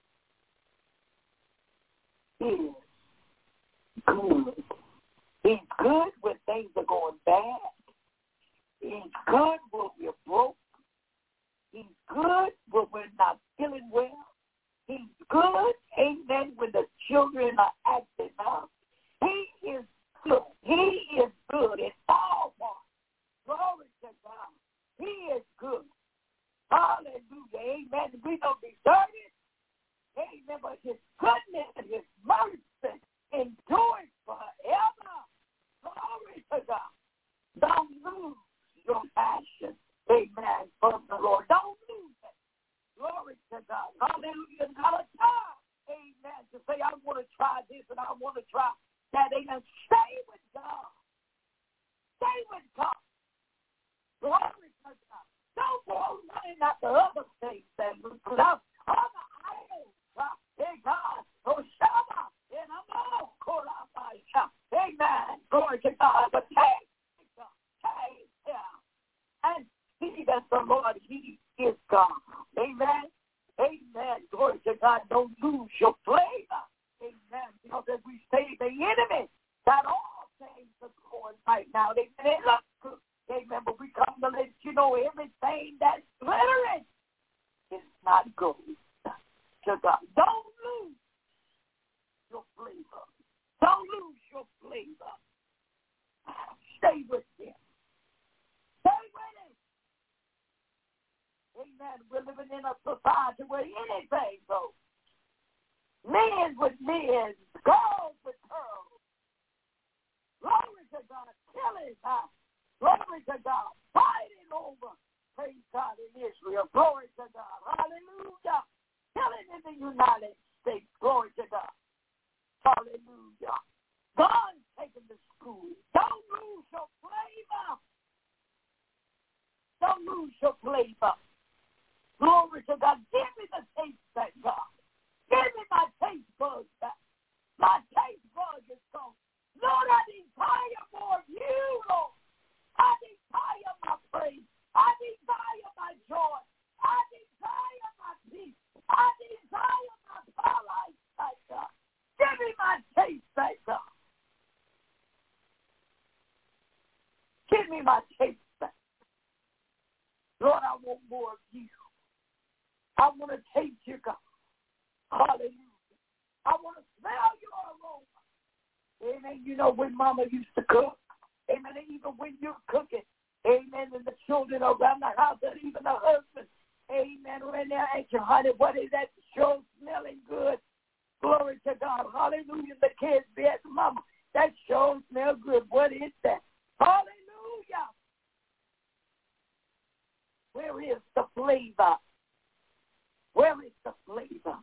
D: is good. He's good when things are going bad. He's good when we're broke. He's good when we're not feeling well. He's good, amen, when the children are acting up. He is good. He is good in all parts. Glory to God. He is good. Hallelujah. Amen. We don't deserve it. Amen. But his goodness and his mercy endures forever. Glory to God. Don't lose your passion. Amen. For the Lord. Don't lose it. Glory to God. Hallelujah. Not a time. Amen. To say, I want to try this and I want to try that. Amen. Stay with God. Stay with God. Glory to God. Don't go running after other things that look up. Other idols. Hey, God. Oh, Shabbat. And I'm all caught up by you. Amen. Glory to God. But take God. Take him. And see that the Lord, he is God. Amen. Amen. Glory to God. Don't lose your flavor. Amen. Because as we say, the enemy, that all things are going right now. They, they look good. Amen. But we come to let you know everything that's glittering is not good. To God. Don't lose your flavor. Don't lose your flavor. Stay with him. Stay with him. Amen. We're living in a society where anything goes. Men with men, girls with girls. Glory to God. Killing us. Glory to God. Fighting over. Praise God in Israel. Glory to God. Hallelujah. Killing in the United States. Glory to God. Hallelujah. God's taking the school. Don't lose your flavor. Don't lose your flavor. Glory to God. Give me the taste back, God. Give me my taste buds back. My taste buds is gone. Lord, I desire more of you, Lord. I desire my praise. I desire my joy. I desire my peace. I desire my life back, God. Give me my taste back, God. Give me my taste back. Lord, I want more of you. I want to taste you, God. Hallelujah. I want to smell your aroma. Amen. You know when Mama used to cook. Amen. And even when you're cooking. Amen. And the children around the house and even the husband. Amen. When they're asking, honey, what is that show smelling good? Glory to God. Hallelujah. The kids be asking, Mama, that show smells good. What is that? Hallelujah. Where is the flavor? Where is the flavor?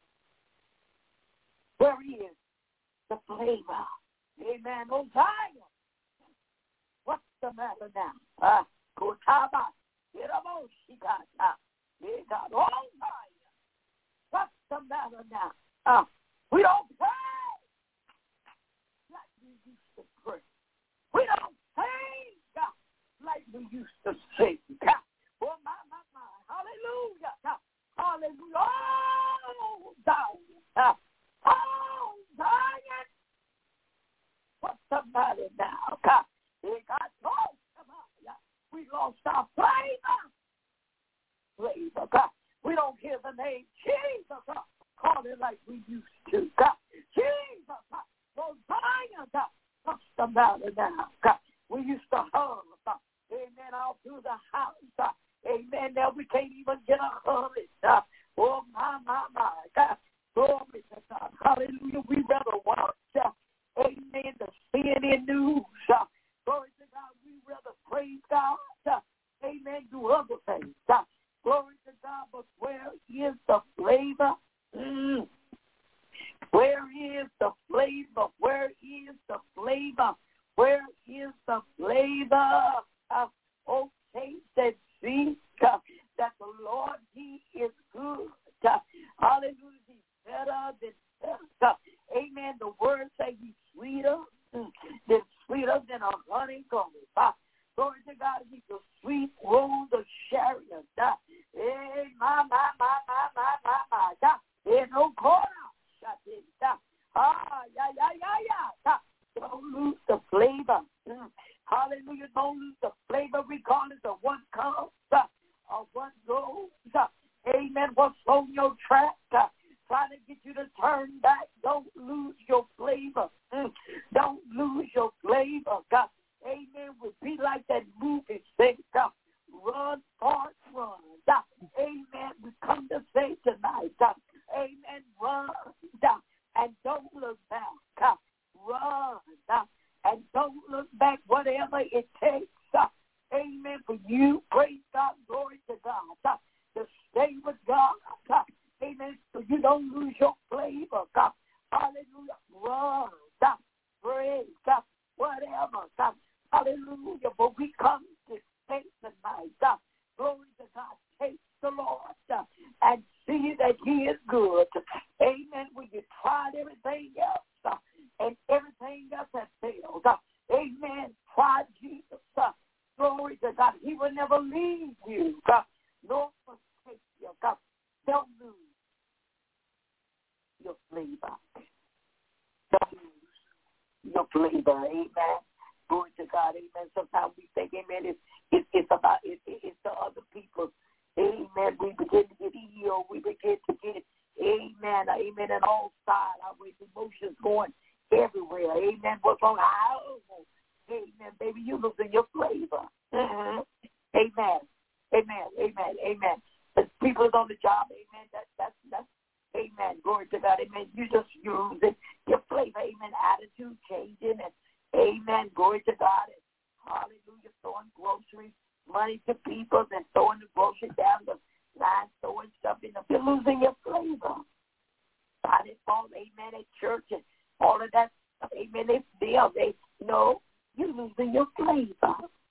D: Where is the flavor? Amen. Hosea. What's the matter now? Ah, Kotaba. Iramoshikata. God. Hosea. What's the matter now? Ah, we don't pray like we used to pray. We don't sing God like we used to sing God. Oh, my, my, my. Hallelujah. God. Hallelujah. Oh, Zion. Oh, Zion. What's the matter now? God. God, oh, come on. We lost our flavor. Flavor, God. We don't hear the name Jesus. God. Call it like we used to. God. Jesus. God. Oh, Zion. God. What's the matter now? God. We used to hug. God. Amen. All through the house. God. Amen. Now we can't even get a hug. God. Oh, my, my, my. God. Glory to God. Hallelujah. We rather watch. Uh, amen. The C N N News. Uh, glory to God. We rather praise God. Uh, amen. Do other things. Uh, glory to God. But where is the flavor? Mm. Where is the flavor? Where is the flavor? Where is the flavor? Uh, oh, taste and see uh, that the Lord, he is good. Uh, hallelujah. He's better than better. Uh, amen. The word say he's sweeter mm, than sweeter than a honeycomb. Uh, glory to God. He's a sweet rose of Sharon. Uh, hey, my, my, my, my, my, my, my. don't lose the flavor regardless of what comes uh, or what goes. Uh, amen. What's on your track? Uh, trying to get you to turn back. Don't lose your flavor. Mm. Don't lose your flavor. God. Amen. Would be like that movie says, uh, run, fast, run. Uh, amen. We come to say tonight, uh, amen, run uh, and don't look back. Uh, run uh, and don't look back, whatever it takes. Uh, amen. For you, praise God, glory to God. Uh, to stay with God. Uh, amen. So you don't lose your flavor. God. Hallelujah. Run. Uh, praise God. Whatever. God. Hallelujah. But we come to say tonight. Uh, glory to God. Taste the Lord uh, and see that he is good. Amen. When you tried everything else uh, and everything else has failed. Uh, amen. Try Jesus. Uh, glory to God. He will never leave you. Uh, nor forsake you. God. Don't lose your flavor. Don't lose your flavor. Amen. Glory to God. Amen. Sometimes we think, amen, it's, it's, it's about it, it's the other people. Amen. We begin to get healed. We begin to get, amen, amen, and all sides. Our emotions going everywhere. Amen. What's on our own? Amen. Baby, you losing your flavor. Mm-hmm. Amen. Amen. Amen. Amen. The people on the job, amen, that, that's, that's, amen. Glory to God. Amen. You just losing your flavor. Amen. Attitude changing and, amen. Glory to God. And hallelujah. Throwing groceries, money to people and throwing the grocery down the line, throwing stuff in the, you're losing your flavor. By default, amen, at church and all of that stuff, amen, they feel, they know you're losing your flavor.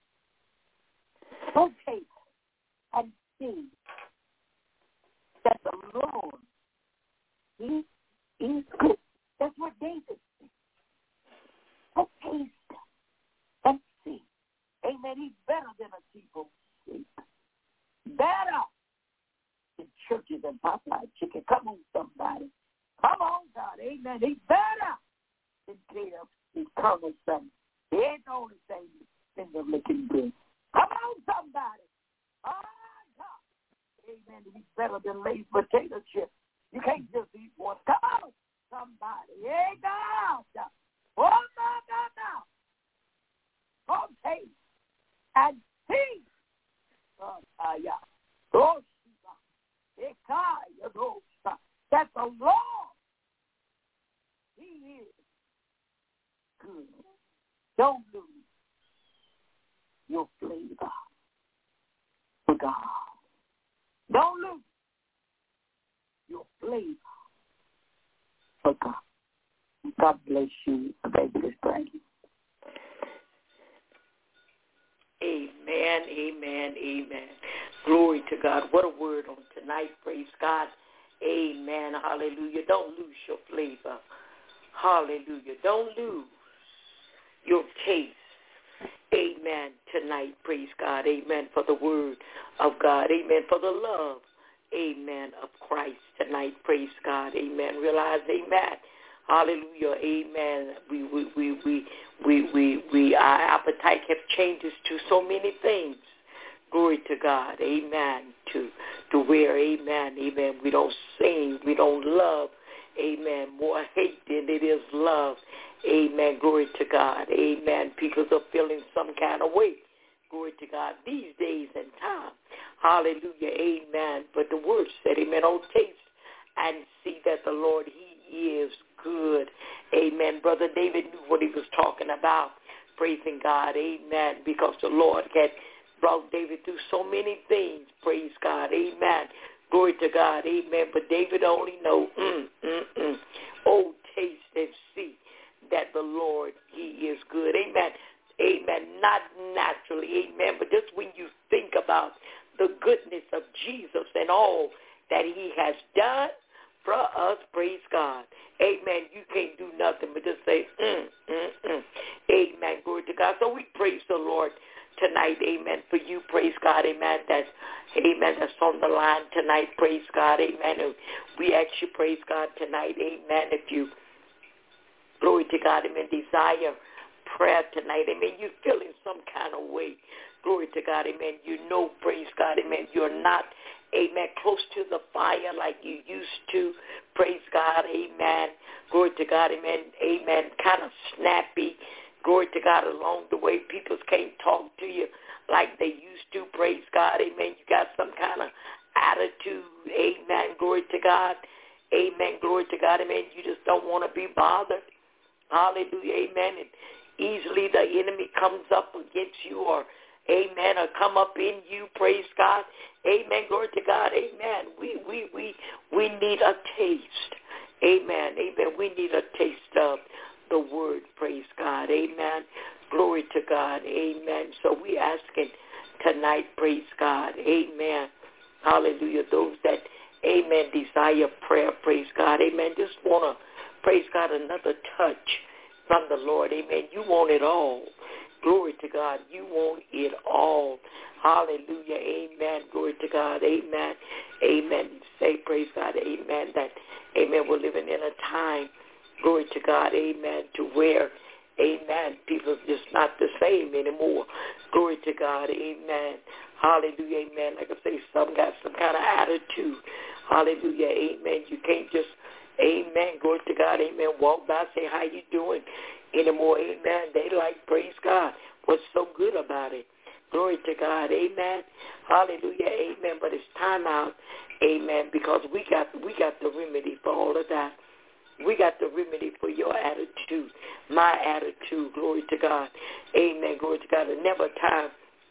D: Don't taste and see that the Lord, he is good. That's what David said. Don't taste and see. Amen. He's better than a people sleep. Better than churches and Popeye chicken. Come on, somebody. Come on, God. Amen. He's better than Caleb and Colonel Son. He ain't the only thing in the licking good. Come on, somebody. Oh, God. Amen. He's better than Lay's potato chips. You can't just eat one. Come on, somebody. Hey, God. Oh, no, no, no. Come taste and see. Oh, uh, yeah. Oh, that the Lord, he is good. Don't lose your flavor for God. Don't lose your flavor for God. God bless you, Evangelist Brady.
E: Amen, amen, amen. Glory to God. What a word on tonight. Praise God. Amen. Hallelujah. Don't lose your flavor. Hallelujah. Don't lose your taste. Amen. Tonight. Praise God. Amen. For the word of God. Amen. For the love. Amen. Of Christ tonight. Praise God. Amen. Realize, amen. Hallelujah. Amen. We, we, we, we, we, we, we, our appetite have changes to so many things. Glory to God. Amen. To, to where, amen, amen, we don't sing, we don't love, amen, more hate than it is love. Amen. Glory to God. Amen. People are feeling some kind of way. Glory to God. These days and time. Hallelujah. Amen. But the word said, amen, oh, taste and see that the Lord, he is good. Amen. Brother David knew what he was talking about. Praising God. Amen. Because the Lord had brought David through so many things. Praise God. Amen. Glory to God. Amen. But David only know, mm, mm, mm. oh, taste and see that the Lord, he is good. Amen. Amen. Not naturally. Amen. But just when you think about the goodness of Jesus and all that he has done for us, praise God. Amen. You can't do nothing but just say, mm, mm, mm. Amen. Glory to God. So we praise the Lord tonight. Amen. For you, praise God. Amen. That's, amen. That's on the line tonight. Praise God. Amen. And we ask you, praise God, tonight. Amen. If you, glory to God, amen, desire prayer tonight, amen, you're feeling some kind of way. Glory to God, amen. You know, praise God, amen, you're not, amen, close to the fire like you used to. Praise God, amen. Glory to God, amen, amen, kind of snappy. Glory to God, along the way, people can't talk to you like they used to. Praise God, amen. You got some kind of attitude, amen. Glory to God, amen. Glory to God, amen. You just don't want to be bothered. Hallelujah, amen. And easily the enemy comes up against you or, amen, or come up in you. Praise God, amen. Glory to God, amen. We, we, we, we need a taste, amen, amen. We need a taste of the word, praise God, amen. Glory to God, amen. So we asking tonight, praise God, amen. Hallelujah. Those that, amen, desire prayer, praise God, amen. Just want to, praise God, another touch from the Lord, amen. You want it all. Glory to God. You want it all. Hallelujah, amen. Glory to God, amen. Amen. Say, praise God, amen, that, amen, we're living in a time, glory to God, amen, to where, amen, people are just not the same anymore. Glory to God, amen. Hallelujah, amen. Like I say, some got some kind of attitude. Hallelujah, amen. You can't just, amen, glory to God, amen, walk by, say, how you doing anymore, amen. They like, praise God, what's so good about it? Glory to God, amen. Hallelujah, amen. But it's time out, amen, because we got we got the remedy for all of that. We got the remedy for your attitude, my attitude, glory to God. Amen, glory to God. And never a time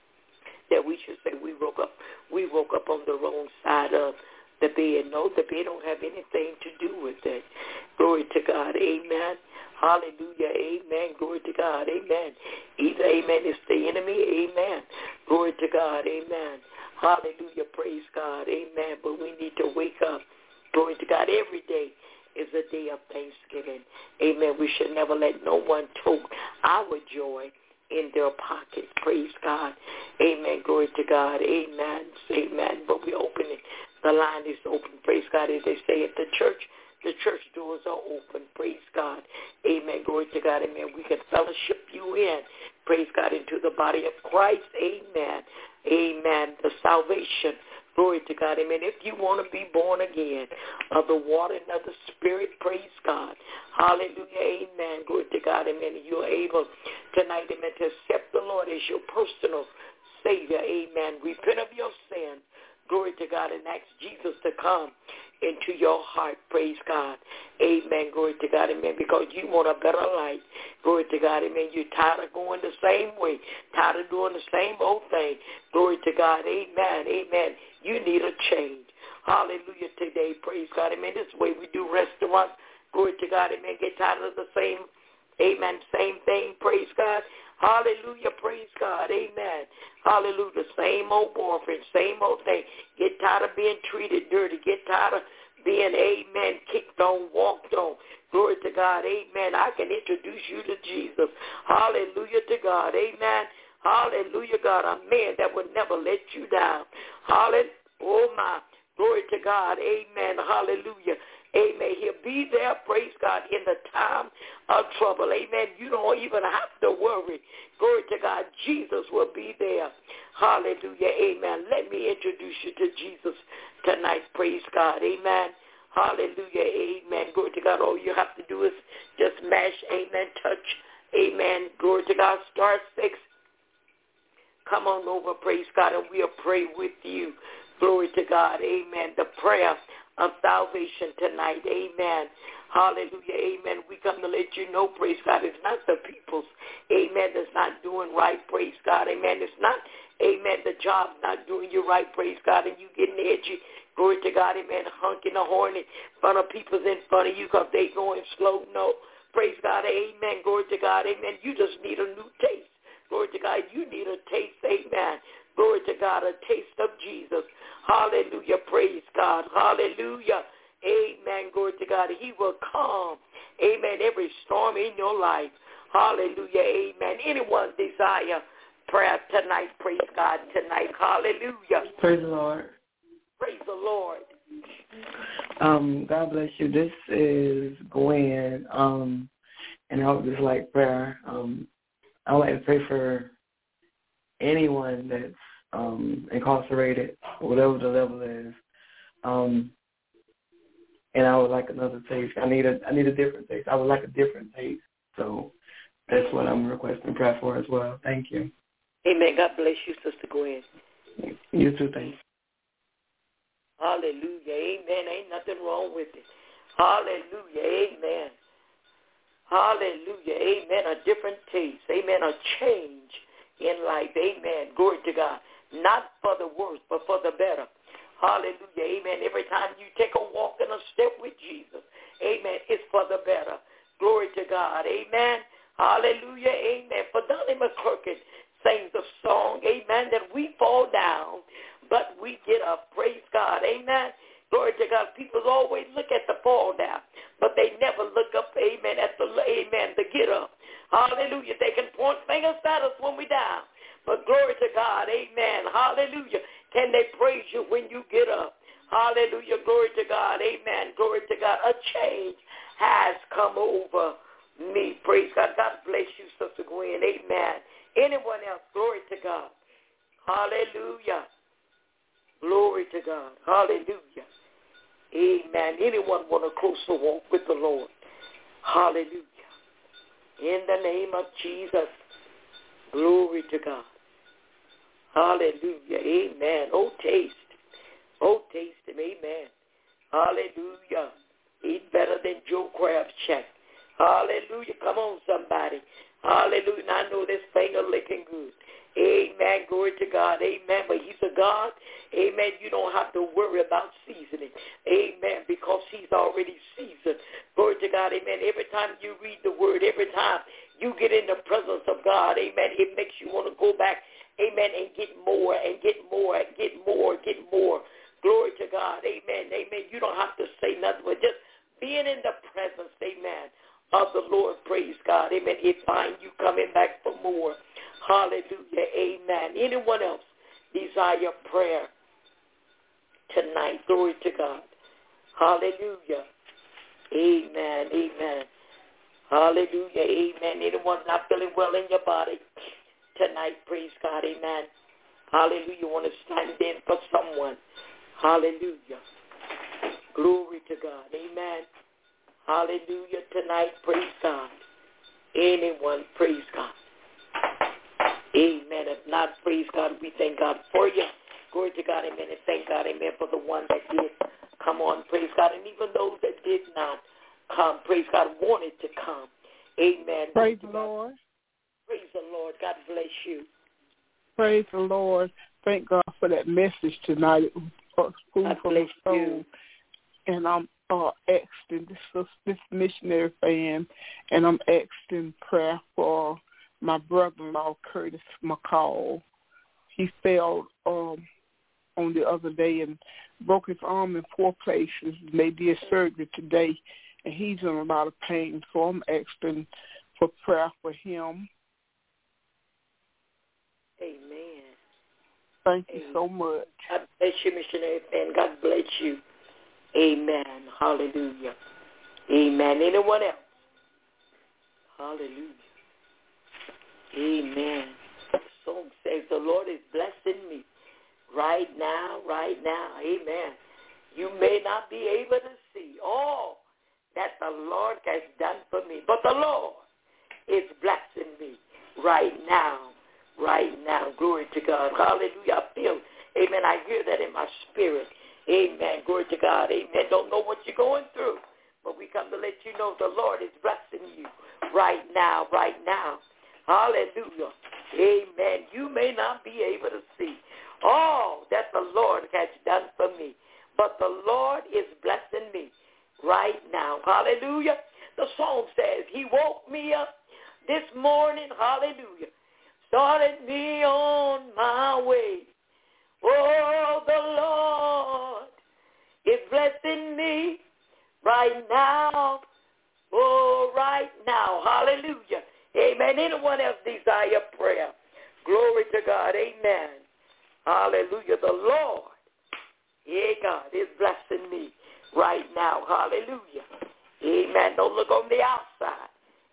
E: that we should say we woke up, we woke up on the wrong side of the bed. No, the bed don't have anything to do with it. Glory to God, amen. Hallelujah, amen, glory to God, amen. Either, amen, it's the enemy, amen. Glory to God, amen. Hallelujah, praise God, amen. But we need to wake up, glory to God, every day is a day of thanksgiving. Amen. We should never let no one take our joy in their pockets. Praise God. Amen. Glory to God. Amen. Amen. But we're opening. The line is open. Praise God. As they say at the church, the church doors are open. Praise God. Amen. Glory to God. Amen. We can fellowship you in. Praise God. Into the body of Christ. Amen. Amen. The salvation. Glory to God, amen. If you want to be born again of the water and of the Spirit, praise God. Hallelujah, amen. Glory to God, amen. You're able tonight, amen, to accept the Lord as your personal Savior, amen. Repent of your sin. Glory to God, and ask Jesus to come into your heart, praise God. Amen, glory to God, amen, because you want a better life. Glory to God, amen. You're tired of going the same way, tired of doing the same old thing. Glory to God, amen, amen. You need a change. Hallelujah today, praise God, amen. This is the way we do restaurants. Glory to God, amen. Get tired of the same, amen, same thing, praise God. Hallelujah, praise God, amen. Hallelujah, same old boyfriend, same old thing. Get tired of being treated dirty. Get tired of being, amen, kicked on, walked on. Glory to God, amen. I can introduce you to Jesus. Hallelujah to God, amen. Hallelujah, God, a man that would never let you down. Hallelujah, oh my, glory to God, amen, hallelujah. Amen. He'll be there, praise God, in the time of trouble. Amen. You don't even have to worry. Glory to God. Jesus will be there. Hallelujah. Amen. Let me introduce you to Jesus tonight. Praise God. Amen. Hallelujah. Amen. Glory to God. All you have to do is just mash, amen, touch, amen. Glory to God. Star six. Come on over, praise God, and we'll pray with you. Glory to God. Amen. The prayer of salvation tonight. Amen. Hallelujah. Amen. We come to let you know, praise God, it's not the people's, amen, that's not doing right, praise God. Amen. It's not, amen, the job's not doing you right, praise God, and you getting edgy. Glory to God. Amen. Honking the horn in front of people's in front of you because they going slow. No. Praise God. Amen. Glory to God. Amen. You just need a new taste. Glory to God. You need a taste. Amen. Glory to God, a taste of Jesus. Hallelujah. Praise God. Hallelujah. Amen. Glory to God. He will calm, amen, every storm in your life. Hallelujah. Amen. Anyone desire prayer tonight, praise God, tonight. Hallelujah.
B: Praise the Lord.
E: Praise the Lord.
B: Um, God bless you. This is Gwen, um, and I would just like prayer. Um,
F: I would like to pray for anyone that's um, incarcerated, whatever the level is. Um, and I would like another taste. I need a I need a different taste. I would like a different taste. So that's what I'm requesting prayer for as well. Thank you.
E: Amen. God bless you, Sister Gwen.
F: You too, thanks.
E: Hallelujah. Amen. Ain't nothing wrong with it. Hallelujah. Amen. Hallelujah. Amen. A different taste. Amen. A change in life. Amen. Glory to God. Not for the worse, but for the better. Hallelujah. Amen. Every time you take a walk and a step with Jesus, amen, it's for the better. Glory to God. Amen. Hallelujah. Amen. For Donnie McClurkin sings a song, amen, that we fall down, but we get up. Praise God. Amen. Glory to God. People always look at the fall down, but they never look up, amen, at the, amen, the get up. Hallelujah. They can point fingers at us when we down, but glory to God. Amen. Hallelujah. Can they praise you when you get up? Hallelujah. Glory to God. Amen. Glory to God. A change has come over me. Praise God. God bless you, Sister Gwen. Amen. Anyone else? Glory to God. Hallelujah. Glory to God. Hallelujah. Amen. Anyone want a closer walk with the Lord? Hallelujah. In the name of Jesus. Glory to God. Hallelujah. Amen. Oh, taste. Oh, taste him. Amen. Hallelujah. He's better than Joe Crab's check. Hallelujah. Come on, somebody. Hallelujah. And I know this finger licking good. Amen. Glory to God. Amen. But he's a God. Amen. You don't have to worry about seasoning. Amen. Because he's already seasoned. Glory to God. Amen. Every time you read the word, every time you get in the presence of God, amen, it makes you want to go back, amen, and get more and get more and get more, get more. Glory to God. Amen. Amen. You don't have to say nothing, but just being in the presence, amen, of the Lord. Praise God. Amen. It find you coming back for more. Hallelujah. Amen. Anyone else desire prayer tonight? Glory to God. Hallelujah. Amen. Amen. Hallelujah. Amen. Anyone not feeling well in your body tonight? Praise God. Amen. Hallelujah. You want to stand in for someone. Hallelujah. Glory to God. Amen. Hallelujah. Tonight, praise God. Anyone, praise God. Amen. If not, praise God, we thank God for you. Glory to God. Amen. And thank God, amen, for the one that did come on. Praise God. And even those that did not come, praise God, wanted to come. Amen.
C: Praise the Lord.
E: Praise the Lord. God bless you.
C: Praise the Lord. Thank God for that message tonight. It was food
E: God
C: for
E: bless
C: the soul.
E: you.
C: And I'm uh, asking this, this missionary fan, and I'm asking prayer for my brother-in-law, Curtis McCall. He fell um, on the other day and broke his arm in four places. They did surgery today, and he's in a lot of pain. So I'm asking for prayer for him.
E: Amen.
C: Thank
E: Amen.
C: you so much.
E: God bless you, missionary fan. God bless you. Amen. Hallelujah. Amen. Anyone else? Hallelujah. Amen. The song says the Lord is blessing me right now, right now. Amen. You may not be able to see all that the Lord has done for me, but the Lord is blessing me right now, right now. Glory to God. Hallelujah. I feel, amen, I hear that in my spirit. Amen. Glory to God. Amen. Don't know what you're going through, but we come to let you know the Lord is blessing you right now, right now. Hallelujah. Amen. You may not be able to see all that the Lord has done for me, but the Lord is blessing me right now. Hallelujah. The song says, he woke me up this morning. Hallelujah. Started me on my way. Oh, the Lord is blessing me right now. Oh, right now. Hallelujah. Amen. Anyone else desire prayer? Glory to God. Amen. Hallelujah. The Lord, yeah, God, is blessing me right now. Hallelujah. Amen. Don't look on the outside.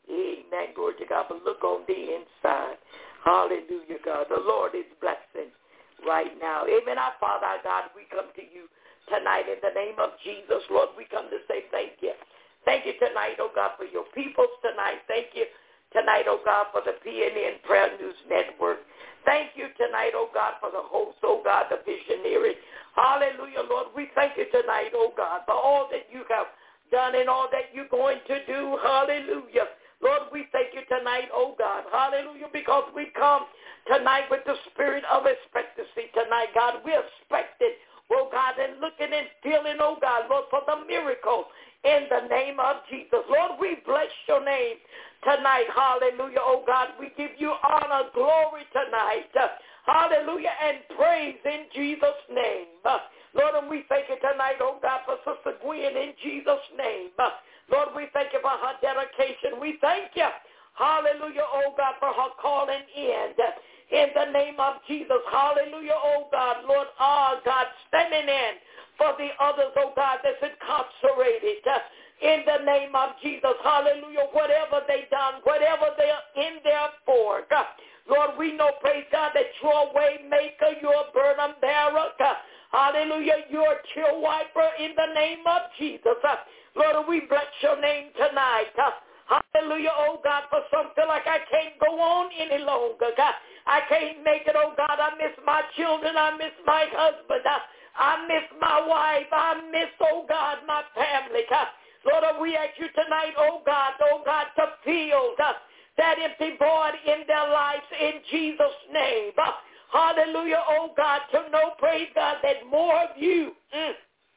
E: Amen. Glory to God. But look on the inside. Hallelujah, God. The Lord is blessing right now. Amen. Our Father, our God, we come to you tonight in the name of Jesus. Lord, we come to say thank you. Thank you tonight, oh God, for your peoples tonight. Thank you tonight, oh God, for the P N N Prayer News Network. Thank you tonight, oh God, for the host, oh God, the visionary. Hallelujah, Lord. We thank you tonight, oh God, for all that you have done and all that you're going to do. Hallelujah. Lord, we thank you tonight, oh God. Hallelujah, because we come tonight with the spirit of expectancy tonight, God. We're expecting, oh God, and looking and feeling, oh God, Lord, for the miracle in the name of Jesus. Lord, we bless your name tonight. Hallelujah, oh God. We give you honor, glory tonight. Uh, hallelujah, and praise in Jesus' name. Uh, Lord, and we thank you tonight, oh God, for Sister Gwen in Jesus' name. Uh, Lord, we thank you for her dedication. We thank you, hallelujah, oh God, for her calling in. In the name of Jesus, hallelujah, oh God, Lord, oh God, standing in for the others, oh God, that's incarcerated. In the name of Jesus, hallelujah, whatever they done, whatever they're in there for, God, Lord, we know, praise God, that you're a way maker, you're a burden bearer, God, hallelujah, you're a chill wiper in the name of Jesus. Lord, we bless your name tonight. Uh, hallelujah, oh God, for some feel like I can't go on any longer. God, I can't make it, oh God. I miss my children. I miss my husband. I, I miss my wife. I miss, oh God, my family. God, Lord, we ask you tonight, oh God, oh God, to fill uh, that empty void in their lives in Jesus' name. Uh, hallelujah, oh God, to know, praise God, that more of you, mm,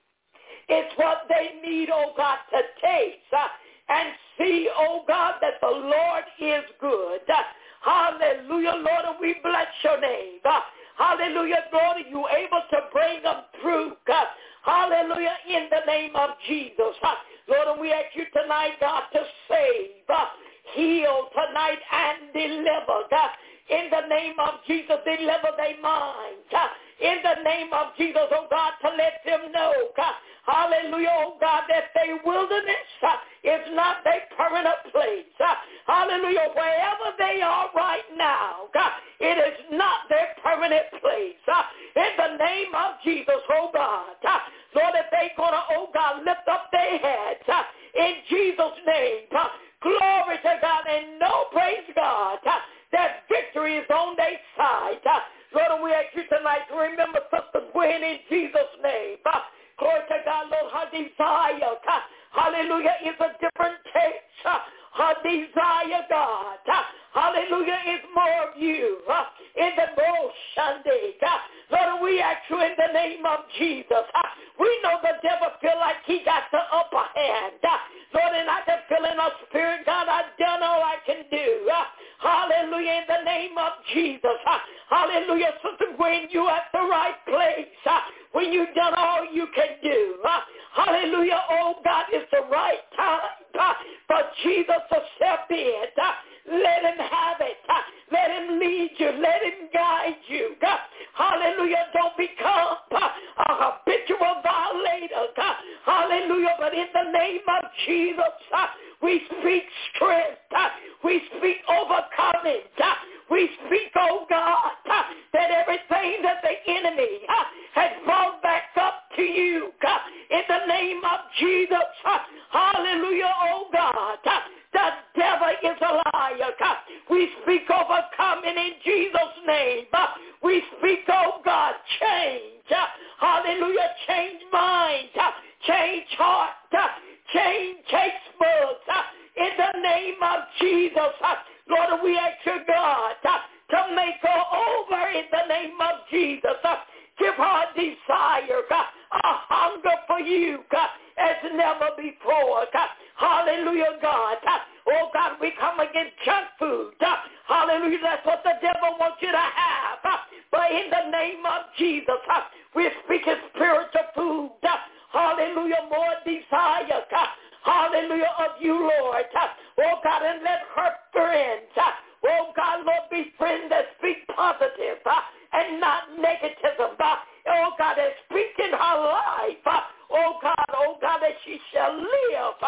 E: it's what they need, oh God, to taste uh, and see, oh God, that the Lord is good. Uh, hallelujah, Lord, and we bless your name. Uh, hallelujah, Lord, are you able to bring them through? Uh, hallelujah, in the name of Jesus. Uh, Lord, and we ask you tonight, God, to save, uh, heal tonight, and deliver. God, in the name of Jesus, deliver their minds. Uh, in the name of Jesus, oh God, to let them know, God, hallelujah, oh God, that their wilderness uh, is not their permanent place. Uh, hallelujah, wherever they are right now, God, it is not their permanent place. Uh, in the name of Jesus, oh God, uh, Lord, if they're going to, oh God, lift up their heads uh, in Jesus' name, uh, glory to God, and know, praise God, uh, that victory is on their side. Uh, Lord, we ask you tonight to remember Sister Gwen in Jesus' name. Uh, glory to God, Lord, her desire, uh, hallelujah, is a different taste. Uh, her desire, God, uh, hallelujah, is more of you. Uh, in the Sunday, uh, Lord, we ask you in the name of Jesus. Uh, we know the devil feel like he got the upper hand. Uh, Lord, and I can feel in our spirit, God, I've done all I can do. Uh, hallelujah, in the name of Jesus. Uh, hallelujah, Sister Gwen, you at the right place. Uh, when you've done all you can do. Uh, hallelujah, oh God, it's the right time uh, for Jesus to step in. Uh, let him have it. Uh, let him lead you. Let him guide you. Uh, hallelujah, don't become uh, a habitual violator. Uh, hallelujah, but in the name of Jesus, uh, we speak strength. Uh, we speak overcoming. Uh, we speak, oh God, uh, that everything that the enemy uh, has brought back up to you uh, in the name of Jesus. Uh, hallelujah, oh God. Uh, the devil is a liar. Uh, we speak overcoming in Jesus' name. Uh, we speak, oh God, change. Uh, hallelujah, change mind. Uh, change heart. Uh, change taste buds. Uh, in the name of Jesus. Uh, Lord, we ask you, God, uh, to make her over in the name of Jesus. Uh, give her a desire, God, a hunger for you, God, as never before. God. Hallelujah, God. Uh, oh, God, we come against junk food. Uh, hallelujah, that's what the devil wants you to have. Uh, but in the name of Jesus, uh, we're speaking spiritual food. Uh, hallelujah, more desire. Uh, hallelujah, of you, Lord. Uh, oh, God, and let her friends, uh, oh, God, Lord, be friends that speak positive uh, and not negativism. Uh, oh, God, that speak in her life. Uh, oh, God, oh, God, that she shall live uh,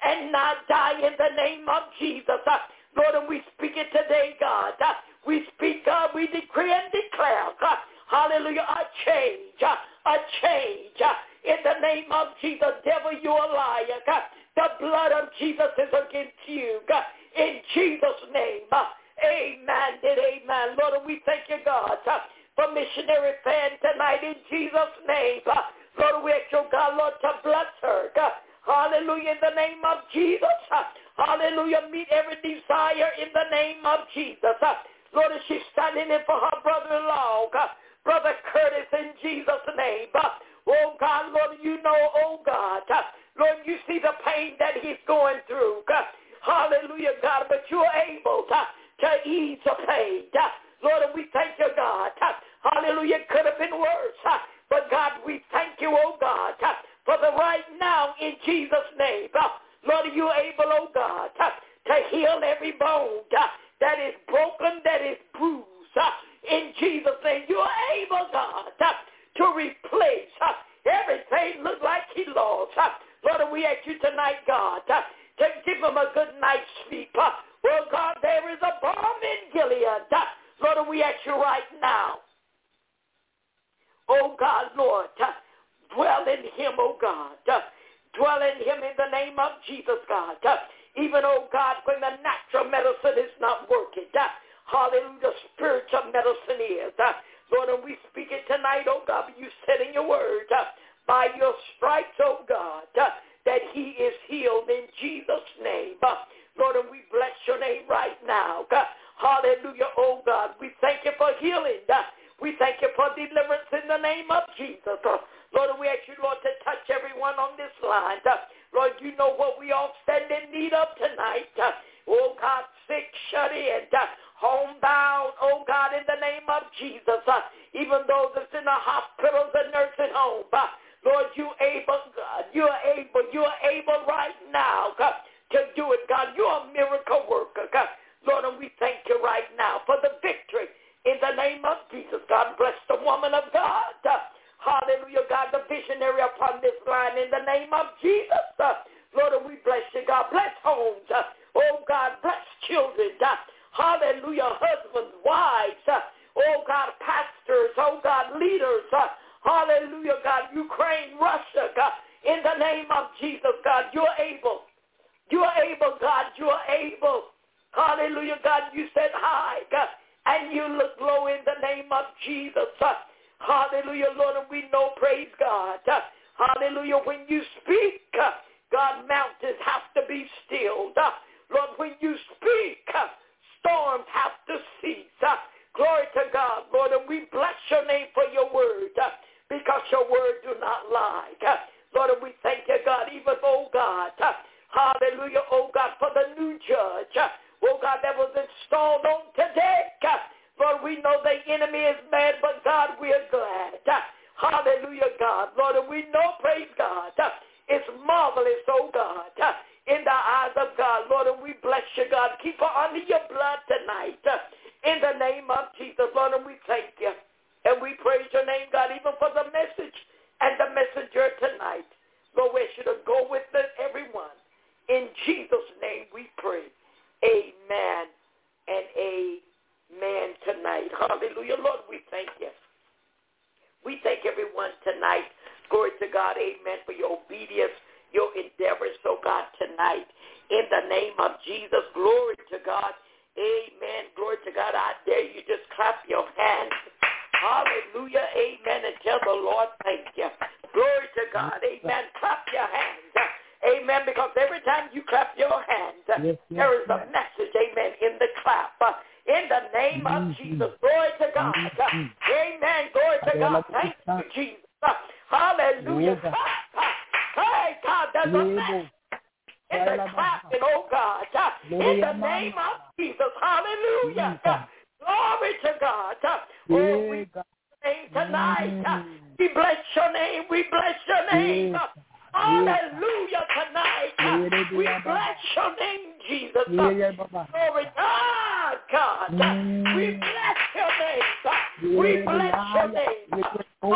E: and not die in the name of Jesus. Uh, Lord, and we speak it today, God. Uh, we speak, God, we decree and declare, God, hallelujah, a change, uh, a change. Uh, in the name of Jesus, devil, you're a liar. God. The blood of Jesus is against you. God. In Jesus' name, uh, amen and amen. Lord, and we thank you, God, uh, for missionary fan tonight in Jesus' name. Uh, Lord, we ask you, God, Lord, to bless her. God. Hallelujah, in the name of Jesus. Uh, hallelujah, meet every desire in the name of Jesus. Uh, Lord, as she's standing in for her brother-in-law, God, Brother Curtis, in Jesus' name. Uh, oh, God, Lord, you know, oh, God, uh, Lord, you see the pain that he's going through. God. Hallelujah, God, but you're able uh, to ease the pain. Uh, Lord, and we thank you, God. Uh, hallelujah, it could have been worse. Uh, but, God, we thank you, oh, God, uh, for the right now in Jesus' name. Uh, Lord, you're able, oh, God, uh, to heal every bone uh, that is broken, that is bruised. Uh, in Jesus' name, you're able, God, uh, to replace uh, everything look like he lost. Uh, Lord, and we ask you tonight, God, uh, to give him a good night's sleep. Uh, well, God, there is a balm in Gilead. Uh, Lord, and we ask you right now, oh, God, Lord, uh, dwell in him, oh, God. Uh, dwell in him in the name of Jesus, God. Uh, even, oh, God, when the natural medicine is not working. Uh, hallelujah, the spiritual medicine is. Uh, Lord, and we speak it tonight, oh, God, you said in your word, uh, by your stripes, oh, God, uh, that he is healed in Jesus' name. Uh, Lord, and we bless your name right now. God. Hallelujah, oh, God. We thank you for healing. Uh, we thank you for deliverance in the name of Jesus. Uh, Lord, and we ask you, Lord, to touch everyone on this line. Uh, Lord, you know what we all stand in need of tonight. Uh, oh, God, sick, shut in, uh, homebound, oh, God, in the name of Jesus. Uh, even those that's in the hospitals and nursing homes. Uh, Lord, you able, God. You are able. You are able right now, God, to do it, God. You are a miracle worker, God. Lord, and we thank you right now for the victory in the name of Jesus. God, bless the woman of God. Uh, hallelujah, God, the visionary upon this line in the name of Jesus. Uh, Lord, and we bless you, God. Bless homes. Uh, oh, God, bless children. Uh, hallelujah, husbands, wives. Uh, oh, God, pastors. Oh, God, leaders. Uh, Hallelujah, God, Ukraine, Russia, God, in the name of Jesus, God, you're able. You're able, God, you're able. Hallelujah, God, you said hi, God, and you look low in the name of Jesus. Uh, hallelujah, Lord, and we know, praise God. Uh, hallelujah, when you speak, uh, God, mountains have to be stilled. Uh, Lord, when you speak, uh, storms have to cease. Uh, glory to God, Lord, and we bless your name for your word. Uh, because your word do not lie. Uh, Lord, and we thank you, God, even, oh, God, uh, hallelujah, oh, God, for the new judge, uh, oh, God, that was installed on today. Uh, Lord, we know the enemy is mad, but, God, we're glad. Uh, hallelujah, God, Lord, and we know, praise God, uh, it's marvelous, oh, God, uh, in the eyes of God, Lord, and we bless you, God. Keep her under your blood tonight, uh, in the name of Jesus, Lord, and we thank you. And we praise your name, God, even for the message and the messenger tonight. Lord, we should go with the, everyone. In Jesus' name we pray. Amen and amen tonight. Hallelujah. Lord, we thank you. We thank everyone tonight. Glory to God. Amen. For your obedience, your endeavors, oh God, tonight. In the name of Jesus, glory to God. Amen. Glory to God. I dare you just clap your hands. Hallelujah, amen, and tell the Lord thank you. Glory to God, amen. Clap your hands, amen, because every time you clap your hands, yes, yes, there is a message, amen, in the clap. In the name mm-hmm. of Jesus, glory to God. Mm-hmm. Amen, glory to God. Thank you, Jesus. Hallelujah. Yes. Hey, God, there's a message in the clapping, oh God. In the name of Jesus, hallelujah. Glory to God. Oh, we bless your name tonight. We bless your name. We bless your name. Hallelujah tonight. We bless your name, Jesus. Glory to God. We bless your name. We bless your name.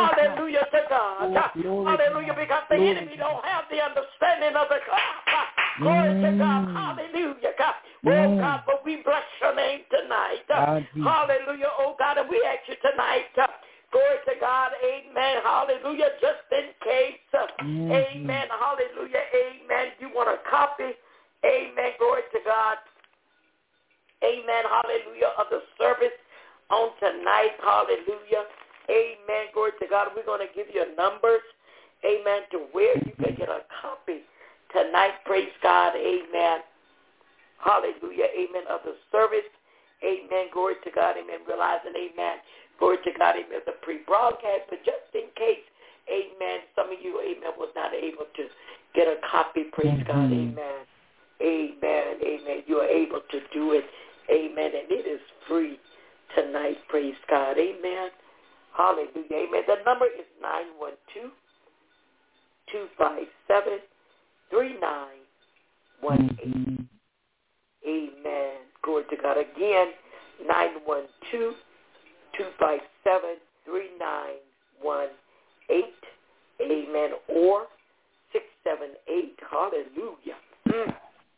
E: Hallelujah to God. Hallelujah, because the enemy don't have the understanding of the clap. Glory
B: mm.
E: to God. Hallelujah, God. Oh,
B: Mm.
E: God, but we bless your name tonight. Uh,
B: God,
E: hallelujah, oh, God, and we ask you tonight. Uh, glory to God. Amen. Hallelujah. Just in case. Uh,
B: mm-hmm.
E: Amen. Hallelujah. Amen. You want a copy? Amen. Glory to God. Amen. Hallelujah. Of the service on tonight. Hallelujah. Amen. Glory to God. We're going to give you numbers. Amen. To where you can get a copy tonight. Praise God. Amen. Hallelujah. Amen. Of the service. Amen. Glory to God. Amen. Realizing, amen. Glory to God. Amen. The pre-broadcast. But just in case, amen, some of you, amen, was not able to get a copy. Praise mm-hmm. God. Amen. Amen. Amen. You are able to do it. Amen. And it is free tonight. Praise God. Amen. Hallelujah. Amen. The number is nine one two, two five seven, three nine one eight. Mm-hmm. Amen. Glory to God. Again, nine one two, two five seven, three nine one eight. Amen. Or six seven eight. Hallelujah. Mm.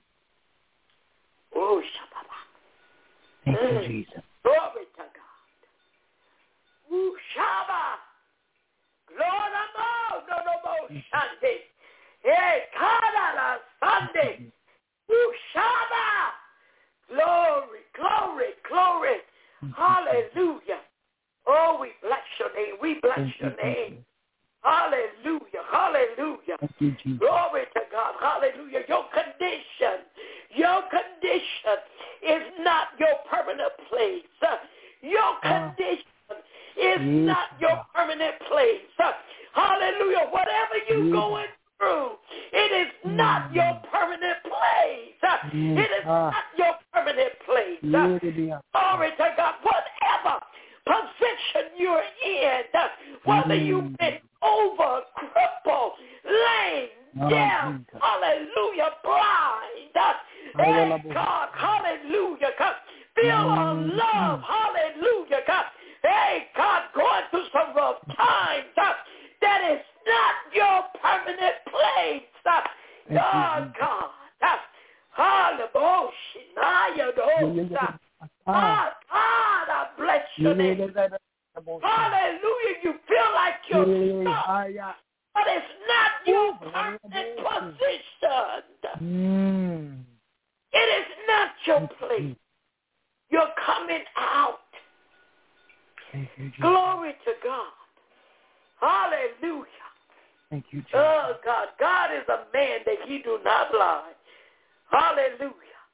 E: Oh, Shabbat.
B: Thank
E: mm.
B: you, Jesus.
E: Glory to God. Ooh, Shabbat. Lord, I'm out. No, no more Sunday. Hey, Kadala Sunday. Ooh, Shabbat. Glory, glory, glory. Hallelujah. Oh, we bless your name. We bless Thank your you, name. Jesus. Hallelujah. Hallelujah.
B: You,
E: glory to God. Hallelujah. Your condition, your condition is not your permanent place. Your condition uh, is yes. not your permanent place. Hallelujah. Whatever you're yes. going through, it is mm. not your permanent place. Yes. It is uh. not your permanent place. Yes. Glory to God. Whatever position you're in, whether mm. you've been over, crippled, lame, oh, deaf, Jesus. Hallelujah, blind, hey, God, hallelujah, God, feel on mm. love, hallelujah, God, hey, God, going through some rough times, uh, that is not your permanent place, uh, God, God, uh, hallelujah, God, God, I bless your name. Hallelujah. You feel like you're stuck, but it's not your permanent position.
B: Mm.
E: It is not your place. You're coming out.
B: You,
E: glory to God. Hallelujah.
B: Thank you, Jesus.
E: Oh, God. God is a man that he do not lie. Hallelujah.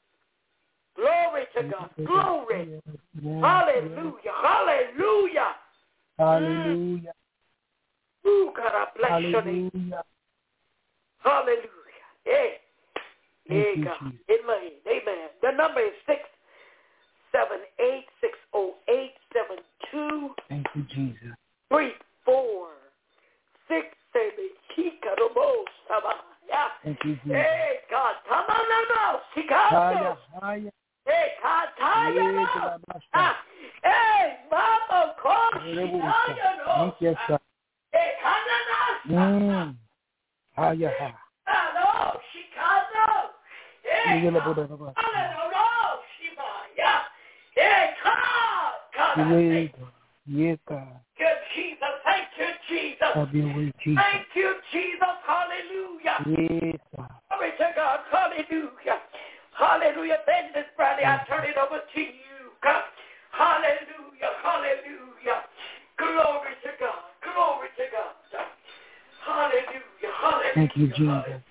E: Glory to God. Glory.
B: Yeah,
E: hallelujah.
B: Yeah.
E: Hallelujah.
B: Hallelujah.
E: Mm. Ooh, God, I bless
B: Hallelujah.
E: your name. Hallelujah. Yeah. Yeah, God. Amen. Amen. The number is six seven eight, six oh eight, seven two.
B: Thank you, Jesus.
E: Three, four, six, seven, Kikarobo, Saba. Yeah.
B: Thank you, Jesus.
E: Hey, God. Come on, no, no. Chicago. Hey, God. Taya, no. Hey, Mama, call.
B: Thank you, sir.
E: Hey, Canada.
B: Mm. Hallelujah.
E: Hello, Chicago. Hey, God. Hallelujah. Yeah. Hey, God. God, I thank you.
B: Yes, God.
E: Thank you, Jesus. Thank you, Jesus.
B: Have your way, Jesus.
E: Thank you, Jesus. Hallelujah.
B: Yes, God.
E: Glory to God. Hallelujah. Hallelujah. Then this Friday, I turn it over to you, God. Hallelujah. Hallelujah. Glory to God. Glory to God. Hallelujah. Hallelujah.
B: Thank you, Jesus.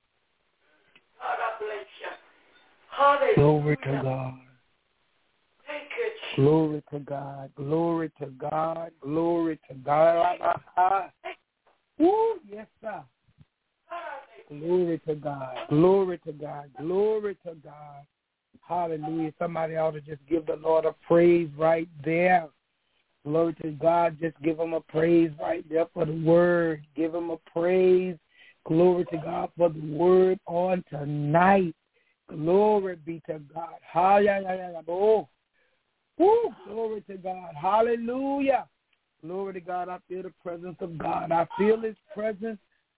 E: God, I bless you. Hallelujah.
B: Glory to God.
E: Thank you, Jesus.
B: Glory to God. Glory to God. Glory to God. Woo, yes, sir. Glory to God. Glory to God. Glory to God. Hallelujah. Somebody ought to just give the Lord a praise right there. Glory to God. Just give him a praise right there for the word. Give him a praise. Glory to God for the word on tonight. Glory be to God. Hallelujah. Oh. Woo. Glory to God. Hallelujah. Glory to God. I feel the presence of God. I feel his presence.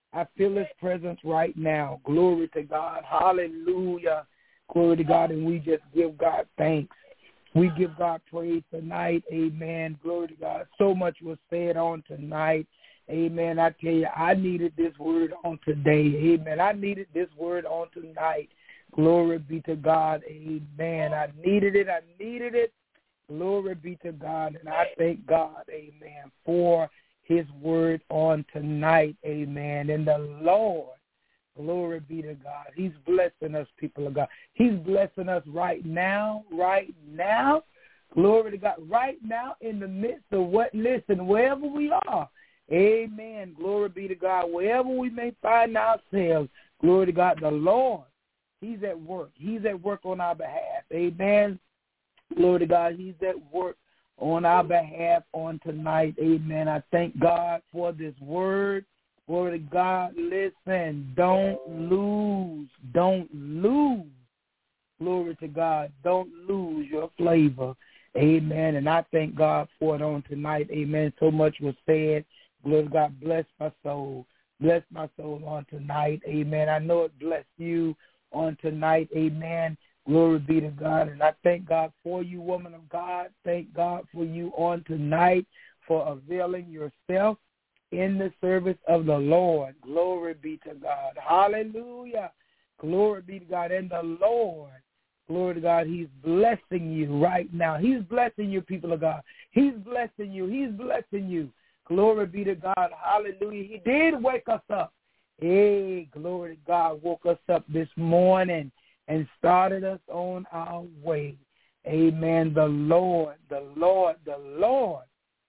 B: I feel his presence right now. Glory to God. Hallelujah. Glory to God. And we just give God thanks. We give God praise tonight. Amen. Glory to God. So much was said on tonight. Amen. I tell you, I needed this word on today. Amen. I needed this word on tonight. Glory be to God. Amen. I needed it. I needed it. Glory be to God. And I thank God, amen, for his word on tonight. Amen. And the Lord, glory be to God. He's blessing us, people of God. He's blessing us right now, right now. Glory to God. Right now in the midst of what, listen, wherever we are. Amen. Glory be to God. Wherever we may find ourselves, glory to God, the Lord, he's at work. He's at work on our behalf. Amen. Glory to God. He's at work on our behalf on tonight. Amen. I thank God for this word. Glory to God. Listen, don't lose. Don't lose. Glory to God. Don't lose your flavor. Amen. And I thank God for it on tonight. Amen. So much was said. Glory to God. Bless my soul. Bless my soul on tonight. Amen. I know it blessed you on tonight. Amen. Glory be to God. And I thank God for you, woman of God. Thank God for you on tonight for availing yourself in the service of the Lord. Glory be to God. Hallelujah. Glory be to God. And the Lord, glory to God, he's blessing you right now. He's blessing you, people of God. He's blessing you. He's blessing you. Glory be to God. Hallelujah. He did wake us up. Hey, glory to God, woke us up this morning and started us on our way. Amen. The Lord, the Lord, the Lord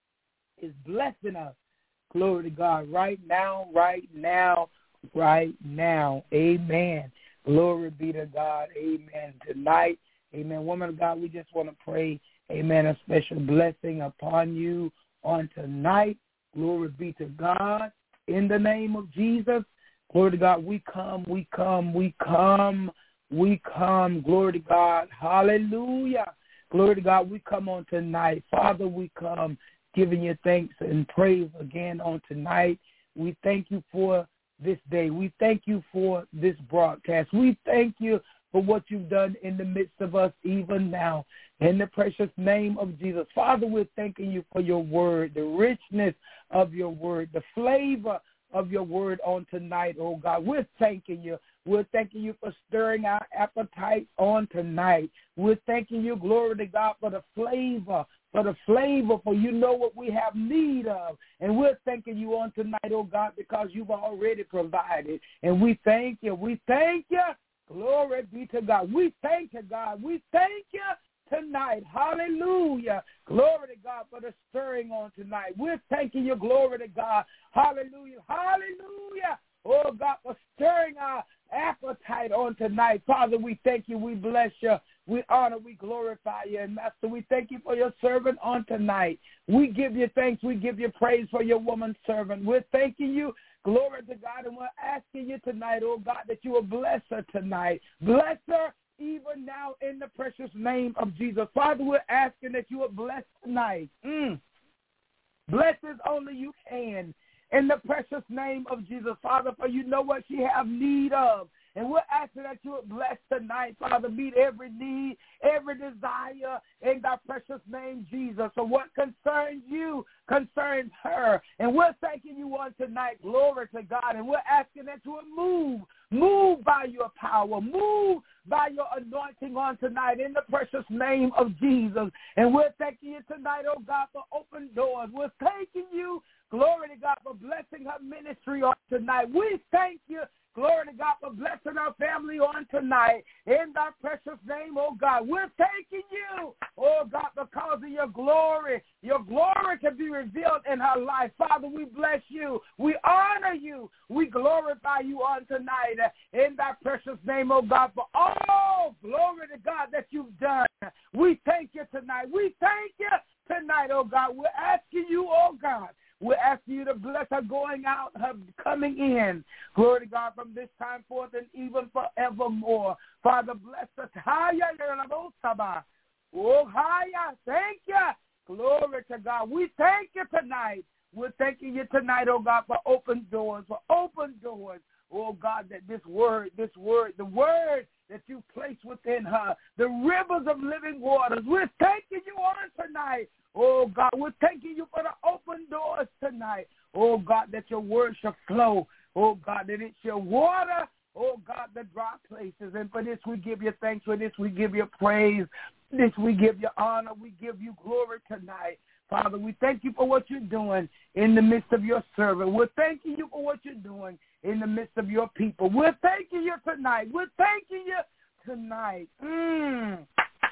B: is blessing us. Glory to God right now, right now, right now. Amen. Glory be to God. Amen. Tonight, amen. Woman of God, we just want to pray, amen, a special blessing upon you on tonight. Glory be to God. In the name of Jesus, glory to God, we come, we come, we come, we come. Glory to God. Hallelujah. Glory to God. We come on tonight. Father, we come giving you thanks and praise again on tonight. We thank you for this day. We thank you for this broadcast. We thank you for what you've done in the midst of us even now. In the precious name of Jesus. Father, we're thanking you for your word, the richness of your word, the flavor of your word on tonight, oh God. We're thanking you. We're thanking you for stirring our appetite on tonight. We're thanking you, glory to God, for the flavor, for the flavor, for you know what we have need of. And we're thanking you on tonight, oh God, because you've already provided. And we thank you. We thank you. Glory be to God. We thank you, God. We thank you tonight. Hallelujah. Glory to God for the stirring on tonight. We're thanking you, glory to God. Hallelujah. Hallelujah. Oh, God, for stirring our appetite on tonight. Father, we thank you. We bless you. We honor, we glorify you. And, Master, we thank you for your servant on tonight. We give you thanks. We give you praise for your woman servant. We're thanking you. Glory to God. And we're asking you tonight, oh, God, that you will bless her tonight. Bless her even now in the precious name of Jesus. Father, we're asking that you will bless tonight. Mm. Bless as only you can. In the precious name of Jesus, Father, for you know what she have need of. And we're asking that you would bless tonight, Father, meet every need, every desire in thy precious name, Jesus. So what concerns you concerns her. And we're thanking you on tonight, glory to God. And we're asking that you would move, move by your power, move by your anointing on tonight in the precious name of Jesus. And we're thanking you tonight, oh God, for open doors. We're thanking you, glory to God, for blessing her ministry on tonight. We thank you, glory to God, for blessing our family on tonight. In thy precious name, oh God, we're thanking you, oh God, because of your glory. Your glory can be revealed in her life. Father, we bless you. We honor you. We glorify you on tonight. In thy precious name, oh God, for all glory to God that you've done. We thank you tonight. We thank you tonight, oh God. We're asking you, oh God, we're asking you to bless her going out, her coming in. Glory to God from this time forth and even forevermore. Father, bless her. Oh, hiya. Thank you. Glory to God. We thank you tonight. We're thanking you tonight, oh God, for open doors, for open doors. Oh, God, that this word, this word, the word that you placed within her, the rivers of living waters, we're thanking you on tonight. Oh, God, we're thanking you for the open doors tonight. Oh, God, that your word shall flow. Oh, God, that it shall water, oh, God, the dry places. And for this we give you thanks. For this we give you praise. This we give you honor. We give you glory tonight. Father, we thank you for what you're doing in the midst of your servant. We're thanking you for what you're doing in the midst of your people. We're thanking you tonight. We're thanking you tonight. Mm.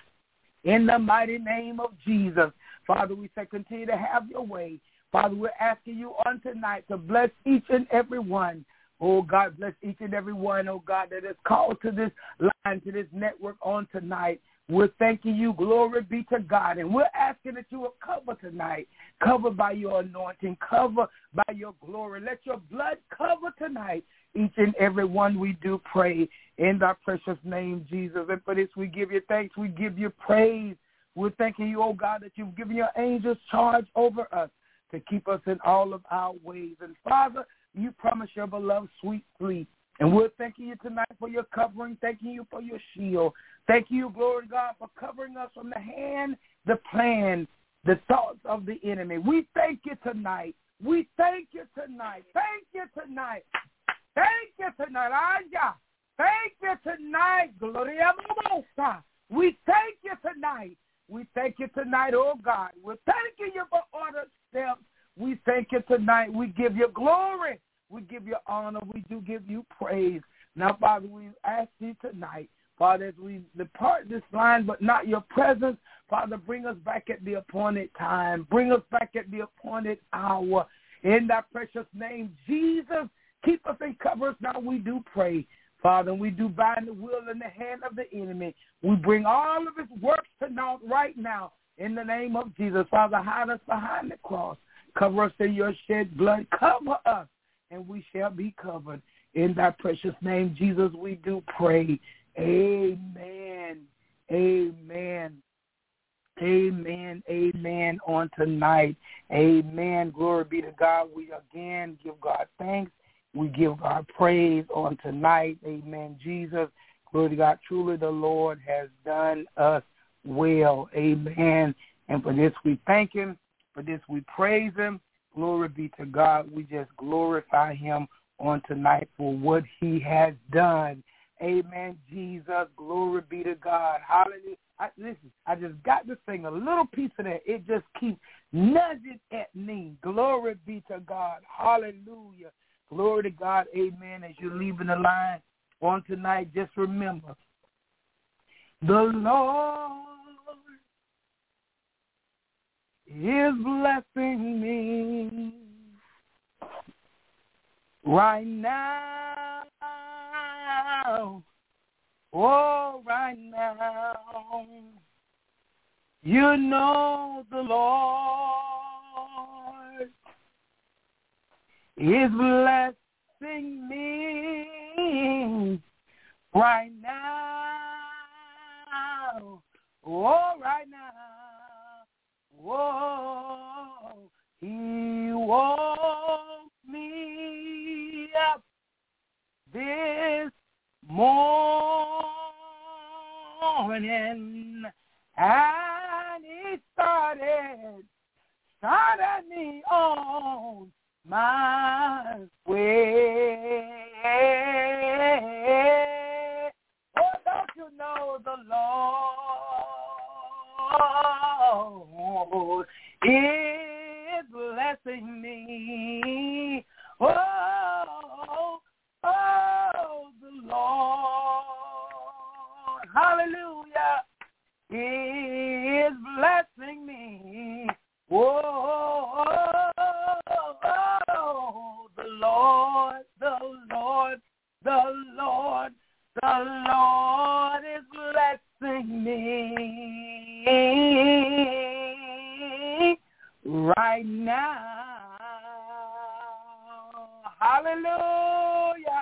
B: In the mighty name of Jesus. Father, we say continue to have your way. Father, we're asking you on tonight to bless each and every one. Oh, God, bless each and every one, oh, God, that is called to this line, to this network on tonight. We're thanking you. Glory be to God. And we're asking that you will cover tonight, cover by your anointing, cover by your glory. Let your blood cover tonight each and every one. We do pray in thy precious name, Jesus. And for this we give you thanks. We give you praise. We're thanking you, oh God, that you've given your angels charge over us to keep us in all of our ways. And Father, you promise your beloved sweet sleep. And we're thanking you tonight for your covering, thanking you for your shield. Thank you, glory to God, for covering us from the hand, the plan, the thoughts of the enemy. We thank you tonight. We thank you tonight. Thank you tonight. Thank you tonight. Aya. Thank you tonight. Gloria Momosa. We thank you tonight. We thank you tonight, oh God. We're thanking you for ordered steps. We thank you tonight. We give you glory. We give you honor. We do give you praise. Now, Father, we ask you tonight, Father, as we depart this line, but not your presence, Father, bring us back at the appointed time. Bring us back at the appointed hour. In thy precious name, Jesus, keep us and cover us now. We do pray, Father, and we do bind the will in the hand of the enemy. We bring all of his works to naught right now in the name of Jesus. Father, hide us behind the cross. Cover us in your shed blood. Cover us, and we shall be covered. In thy precious name, Jesus, we do pray. Amen. Amen. Amen. Amen on tonight. Amen. Glory be to God. We again give God thanks. We give God praise on tonight. Amen. Jesus, glory to God. Truly the Lord has done us well. Amen. And for this we thank him. For this we praise him. Glory be to God. We just glorify him on tonight for what he has done. Amen, Jesus. Glory be to God. Hallelujah. I, listen, I just got to sing a little piece of that. It just keeps nudging at me. Glory be to God. Hallelujah. Glory to God. Amen. As you're leaving the line on tonight, just remember, the Lord is blessing me right now. Oh, right now. You know the Lord is blessing me right now. Oh, right now. Whoa, he woke me up this morning, and he started, started me on my way. Oh, don't you know the Lord is blessing me? Oh, oh, the Lord, hallelujah, is blessing me. Oh, oh, the Lord, the Lord, the Lord, the Lord is blessing me right now. Hallelujah.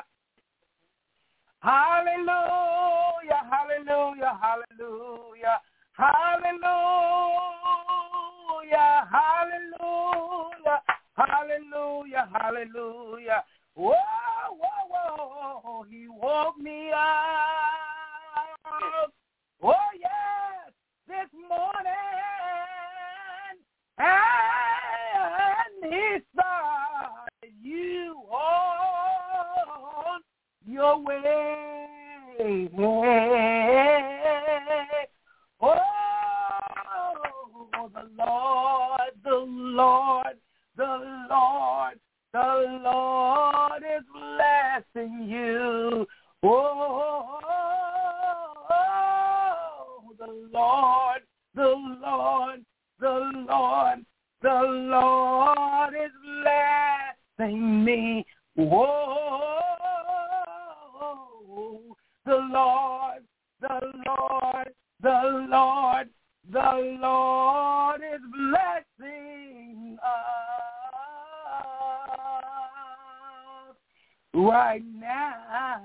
B: Hallelujah. Hallelujah. Hallelujah. Hallelujah. Hallelujah. hallelujah, hallelujah. Whoa, whoa, whoa, he woke me up. Oh, yes, this morning. And he started you on your way. Oh, the Lord, the Lord, the Lord, the Lord is blessing you. Oh, the Lord, the Lord, the Lord, the Lord is blessing me. Whoa, the Lord, the Lord, the Lord, the Lord is blessing us right now.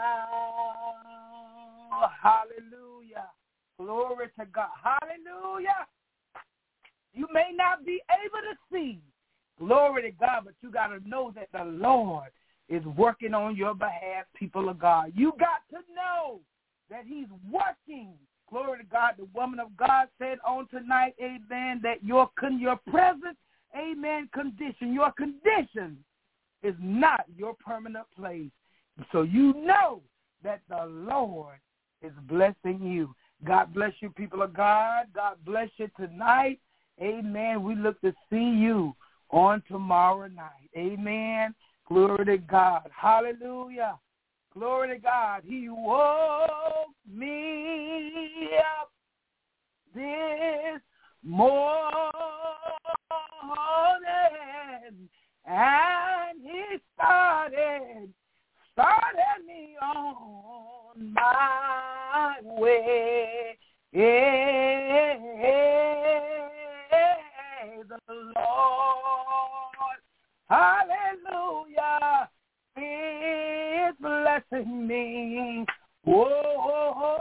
B: Hallelujah. Glory to God. Hallelujah. You may not be able to see, glory to God, but you got to know that the Lord is working on your behalf, people of God. You got to know that he's working. Glory to God. The woman of God said on tonight, amen, that your, your present, amen, condition, your condition is not your permanent place. So you know that the Lord is blessing you. God bless you, people of God. God bless you tonight. Amen. We look to see you on tomorrow night. Amen. Glory to God. Hallelujah. Glory to God. He woke me up this morning and he started, started me on my way. The Lord, hallelujah, is blessing me. Whoa,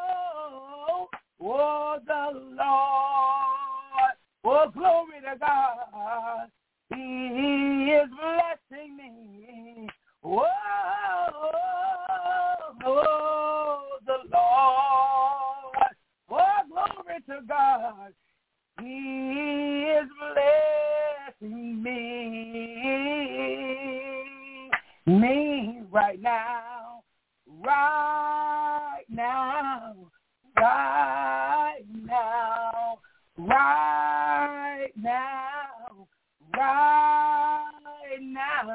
B: oh, the Lord, oh, glory to God, he is blessing me. Whoa, oh, the Lord, oh, glory to God. He is blessing me, me right now, right now, right now, right now, right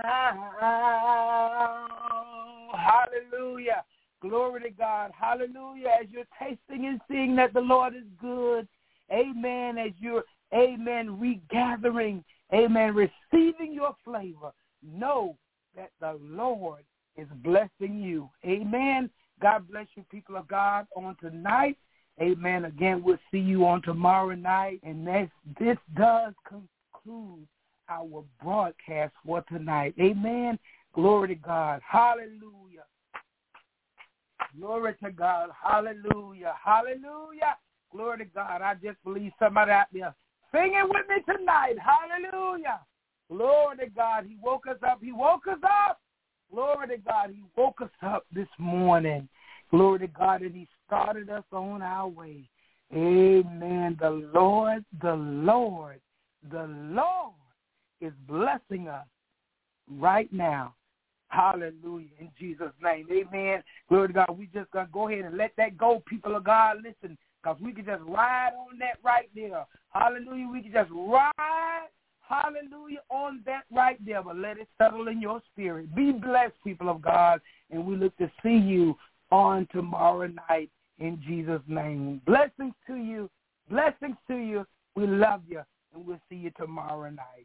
B: now. Hallelujah. Glory to God. Hallelujah. As you're tasting and seeing that the Lord is good, amen, as you're, amen, regathering, amen, receiving your flavor, know that the Lord is blessing you. Amen. God bless you, people of God, on tonight. Amen. Again, we'll see you on tomorrow night. And this, this does conclude our broadcast for tonight. Amen. Glory to God. Hallelujah. Glory to God. Hallelujah. Hallelujah. Glory to God. I just believe somebody out there singing with me tonight. Hallelujah. Glory to God. He woke us up. He woke us up. Glory to God. He woke us up this morning. Glory to God. And he started us on our way. Amen. The Lord, the Lord, the Lord is blessing us right now. Hallelujah. In Jesus' name. Amen. Glory to God. We just going to go ahead and let that go, people of God. Listen. Because we can just ride on that right there. Hallelujah. We can just ride, hallelujah, on that right there. But let it settle in your spirit. Be blessed, people of God. And we look to see you on tomorrow night in Jesus' name. Blessings to you. Blessings to you. We love you. And we'll see you tomorrow night.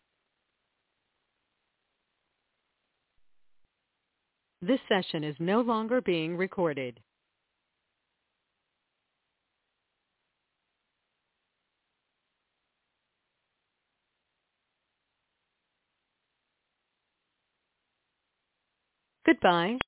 G: This session is no longer being recorded. Goodbye.